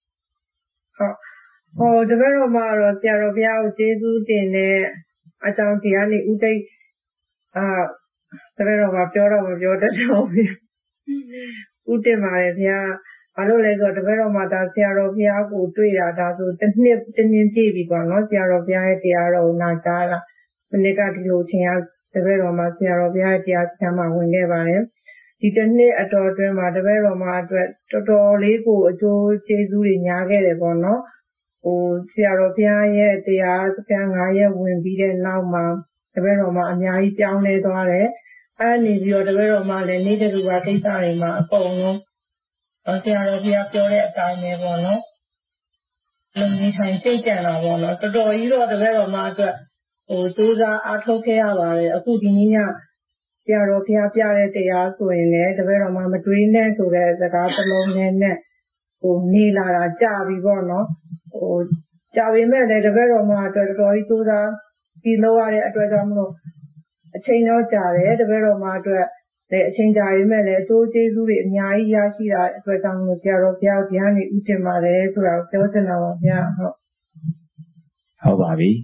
ဟုတ်တပည့်တော်မှာတော့ဆရာတော်ဘုရားကိုကျေးဇူးတင်တဲ့အကြောင်းဒီကနေဥဒိတ်တပည့်တော်မှာပြောတော့မပြောတတ်တော့ဘူးဥတင်ပါတယ်ဗျာဘာလို့လဲဆိုတော့တပည့်တော်မှာဒါဆရာတော်ဘုရားကိုတွေ့ရတာဆိုတစ်နှစ်ပြည့်ပြီပေါ့နော်ဆရာတော်ဘုရားရဲ့တရားတော်ကိုနာကြားတာမနေ့ကဒီလိုချင်းကတပည့်တော်မှာဆရာတော်ဘုရားရဲ့တရားစခန်းမှာဝင်ခဲ့ပါတယ်ဒီတစ်နှစ်အတော်အတွင်းမှာတပည့်တော်မှာအတွက်တော်တော်လေးကိုအကျိုးကျေးဇူးတွေများခဲ့တယ်ပေါ့နော်ဆရာတော်ဘုရားရဲ့တရားစခန်း9ရက်ဝင်ပြီးတဲ့နောက်မှာတပည့်တော်မှာအများကြီးပြောင်းလဲသွားတယ်အဲ့နေပြီးတော့တပည့်တော်မှာလည်းနေ့တလူပါကိစ္စတွေမှာအကုန်လုံးဆရာတော်ဘုရားပြောတဲ့အတိုင်းပဲပေါ့နော်လုံနေထိုင်သိကြတာပေါ့နော်တော်တော်ကြီးတော့တပည့်တော်မှာအတွက်စူးစမ်းအားထုတ်ခဲ့ရပါတယ်အခုဒီနေ့ညဆရာတော်ဘုရားပြတဲ့တရားဆိုရင်လည်းတပည့်တော်မှာမတွေးနဲ့ဆိုတဲ့စကားတစ်လုံးနဲ့နေလာတာကြာပြီပေါ့နော်ကြာပြီမဲ့လည်းတပည့်တော်မှာအတွက်တော်တော်ကြီးစူးစမ်းပြီးလုပ်ရတဲ့အတွက်ကြောင့်မလို့အချိန်တော့ကြာတယ်တပည့်တော်မှာအတွက်လည်းအချိန်ကြာပြီမဲ့လည်းအကျိုးကျေးဇူးတွေအများကြီးရရှိတာအတွက်ကြောင့်မလို့ဆရာတော်ဘုရားဒီကနေဥတင်ပါတယ်ဆိုတာကိုပြောချင်တာပါဗျာဟုတ်ပါပြီ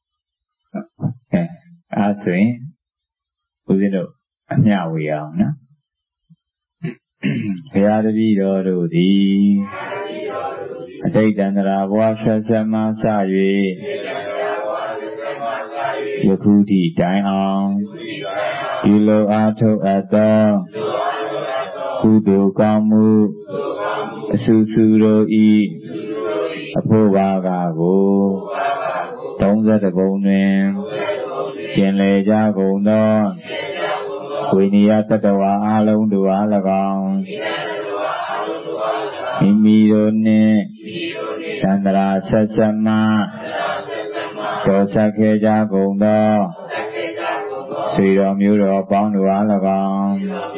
အဲ့ဆိုရင်ဦးဇင်းတို့အမျှဝေအောင်နော်ဘုရားတပည့်တော်တို့သည်အတိတ်တန္တရာဘဝဆက်ဆက်မှစ၍ယခုထိတိုင်အောင်ဒီလိုအားထုတ်အပ်သောကုသိုလ်ကောင်းမှုအဆူဆူတို့ဤအဖို့ပါကကို30ပုံတွင်ကျင်လေကြကုန်သောဝိနည်းတတ္တဝါအလုံးတို့အား၎င်းမိမိတို့နှင့်သန္တရာဆက်ဆက်မှတော်ဆက်ခဲ့ကြကုန်သောဆွေတော်မျိုးတော်ပေါင်းတို့အား၎င်း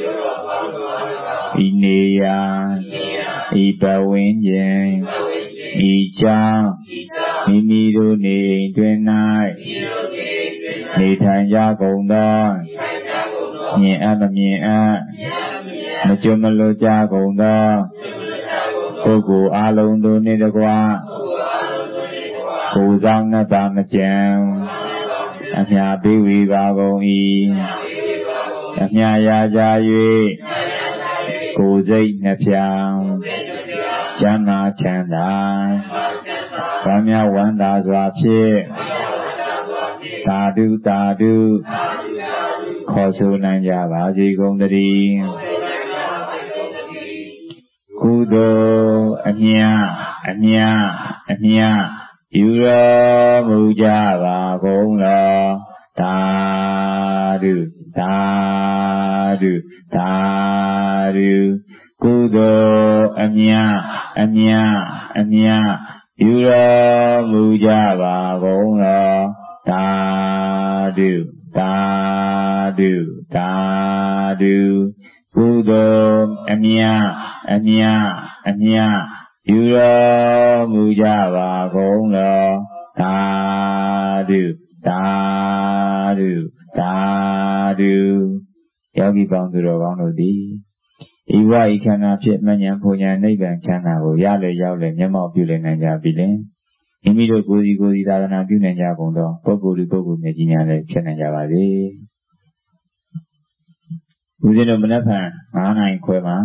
ဤနေရာဤပဝင်းကျင်ဤကြောင့်မိမိတို့နေတွင်၌နေထိုင်ကြကုန်သောမြင်အပ်မမြင်အပ်မကျွမလွတ်ကြကုန်သောပုဂ္ဂိုလ်အလုံးတို့နှင့်တကွကိုယ်ဆောင်နှပ်ပါမကြံအမြပေးဝေပါကုန်၏အမြရာကြ၍ကိုယ်စိတ်နှဖျားကျမ်းမာချမ်းသာဗမြဝန္တာစွာဖြင့်သာဓုသာဓုခေါ်ဆိုနိုင်ကြပါစေကုန်သတည်းကုသိုလ်အမြယူတော်မူကြပါကုန်လောသာဓုသာဓုသာဓုကုသိုလ်အမြယူတော်မူကြပါကုန်လောသာဓုသာဓုသာဓုကုသိုလ်အမြယူတော်မူကြပါကုန်လောသာဓုသာဓုသာဓုယောဂီပေါင်းသူတော်ကောင်းတို့သည်ဤဝဤခန္ဓာဖြင့်မဉ္ဇဉ်ဘုံဉာဏ်နိဗ္ဗာန်ချမ်းသာကိုရလေရောက်လေမျက်မှောက်ပြုလည်နိုင်ကြပြီလင်မိမိတို့ကိုယ်စီသာသနာပြုနိုင်ကြကုန်သောပုဂ္ဂိုလ်မြတ်ကြီးများလည်းဖြစ်နိုင်ကြပါစေဦးဇင်းတို့မနက်ဖြန်9 နာရီခွဲမှာ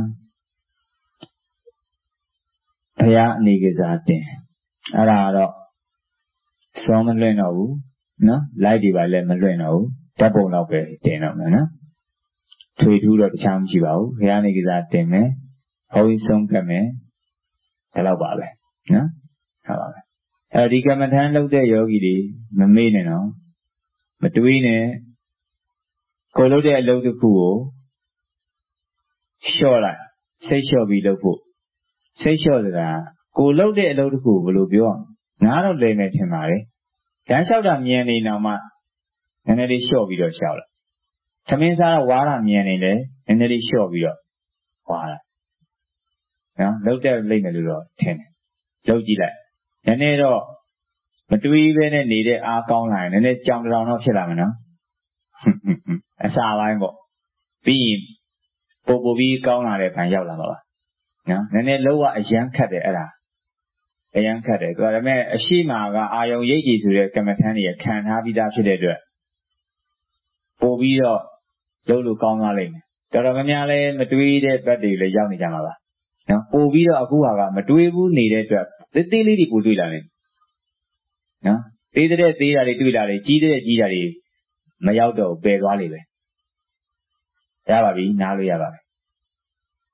ဘုရားအနေကစားတင်အဲ့ဒါတော့စောမလွင့်တော့ဘူးနော်လိုက်ဒီပါလည်းမလွင့်တော့ဘူးဓာတ်ပုံတော့ပဲတင်တော့မယ်နော်ထွေထူးတော့တခြားမရှိပါဘူးဘုရားအနေကစားတင်မယ်ဘုန်းကြီးဆုံးဖြတ်မယ်ဒါတော့ပါပဲနော်ဟုတ်ပါပဲဒီကမ္မထမ်းလုပ်တဲ့ယောဂီတွေမမေ့နဲ့နော်မတွေးနဲ့ကိုလုပ်တဲ့အလုပ်တစ်ခုကိုလျှော့လိုက်စိတ်လျှော့ပြီးလုပ်ဖို့စိတ်လျှော့ဆိုတာကိုလုပ်တဲ့အလုပ်တစ်ခုဘယ်လိုပြောနားတော့လဲမယ်ထင်ပါတယ်လမ်းလျှောက်တာမြန်နေတော့မှနည်းနည်းလေးလျှော့ပြီးတော့လျှောက်လိုက်ထမင်းစားတော့ဝါတာမြန်နေလဲနည်းနည်းလေးလျှော့ပြီးတော့ဝါလိုက်နော်လုပ်တဲ့လိမ့်မယ်လို့တော့ထင်တယ်လုပ်ကြည့်လိုက်နည်းနည်းတော့မတွေးဘဲနဲ့နေတဲ့အားကောင်းလာရင်နည်းနည်းကြောင်တောင်တော့ဖြစ်လာမယ်နော်အစာပိုင်းပေါ့ပြီးရင်ပို့ပြီးကောင်းလာတဲ့ဘန်ရောက်လာမှာပါနော်နည်းနည်းလောကအရန်ခတ်တယ်အဲ့ဒါအရန်ခတ်တယ်ဒါပေမဲ့အရှိမာကအာယုံရိပ်ကြည်ဆိုတဲ့ကမ္မထမ်းတွေခံထားပြီးသားဖြစ်တဲ့အတွက်ပို့ပြီးတော့လုပ်လို့ကောင်းသွားလိမ့်မယ်တော်တော်များများလည်းမတွေးတဲ့ဘက်တွေလည်းရောက်နေကြမှာပါနော်ပို့ပြီးတော့အခုဟာကမတွေးဘူးနေတဲ့အတွက်သေးလေးတွေပို့တွေးလာတယ်နော်သေးတဲ့သေးတာတွေတွေးလာတယ်ကြီးတဲ့ကြီးတာတွေမရောက်တော့ပယ်သွားလိမ့်မယ်ရပါပြီနားလို့ရပါမယ်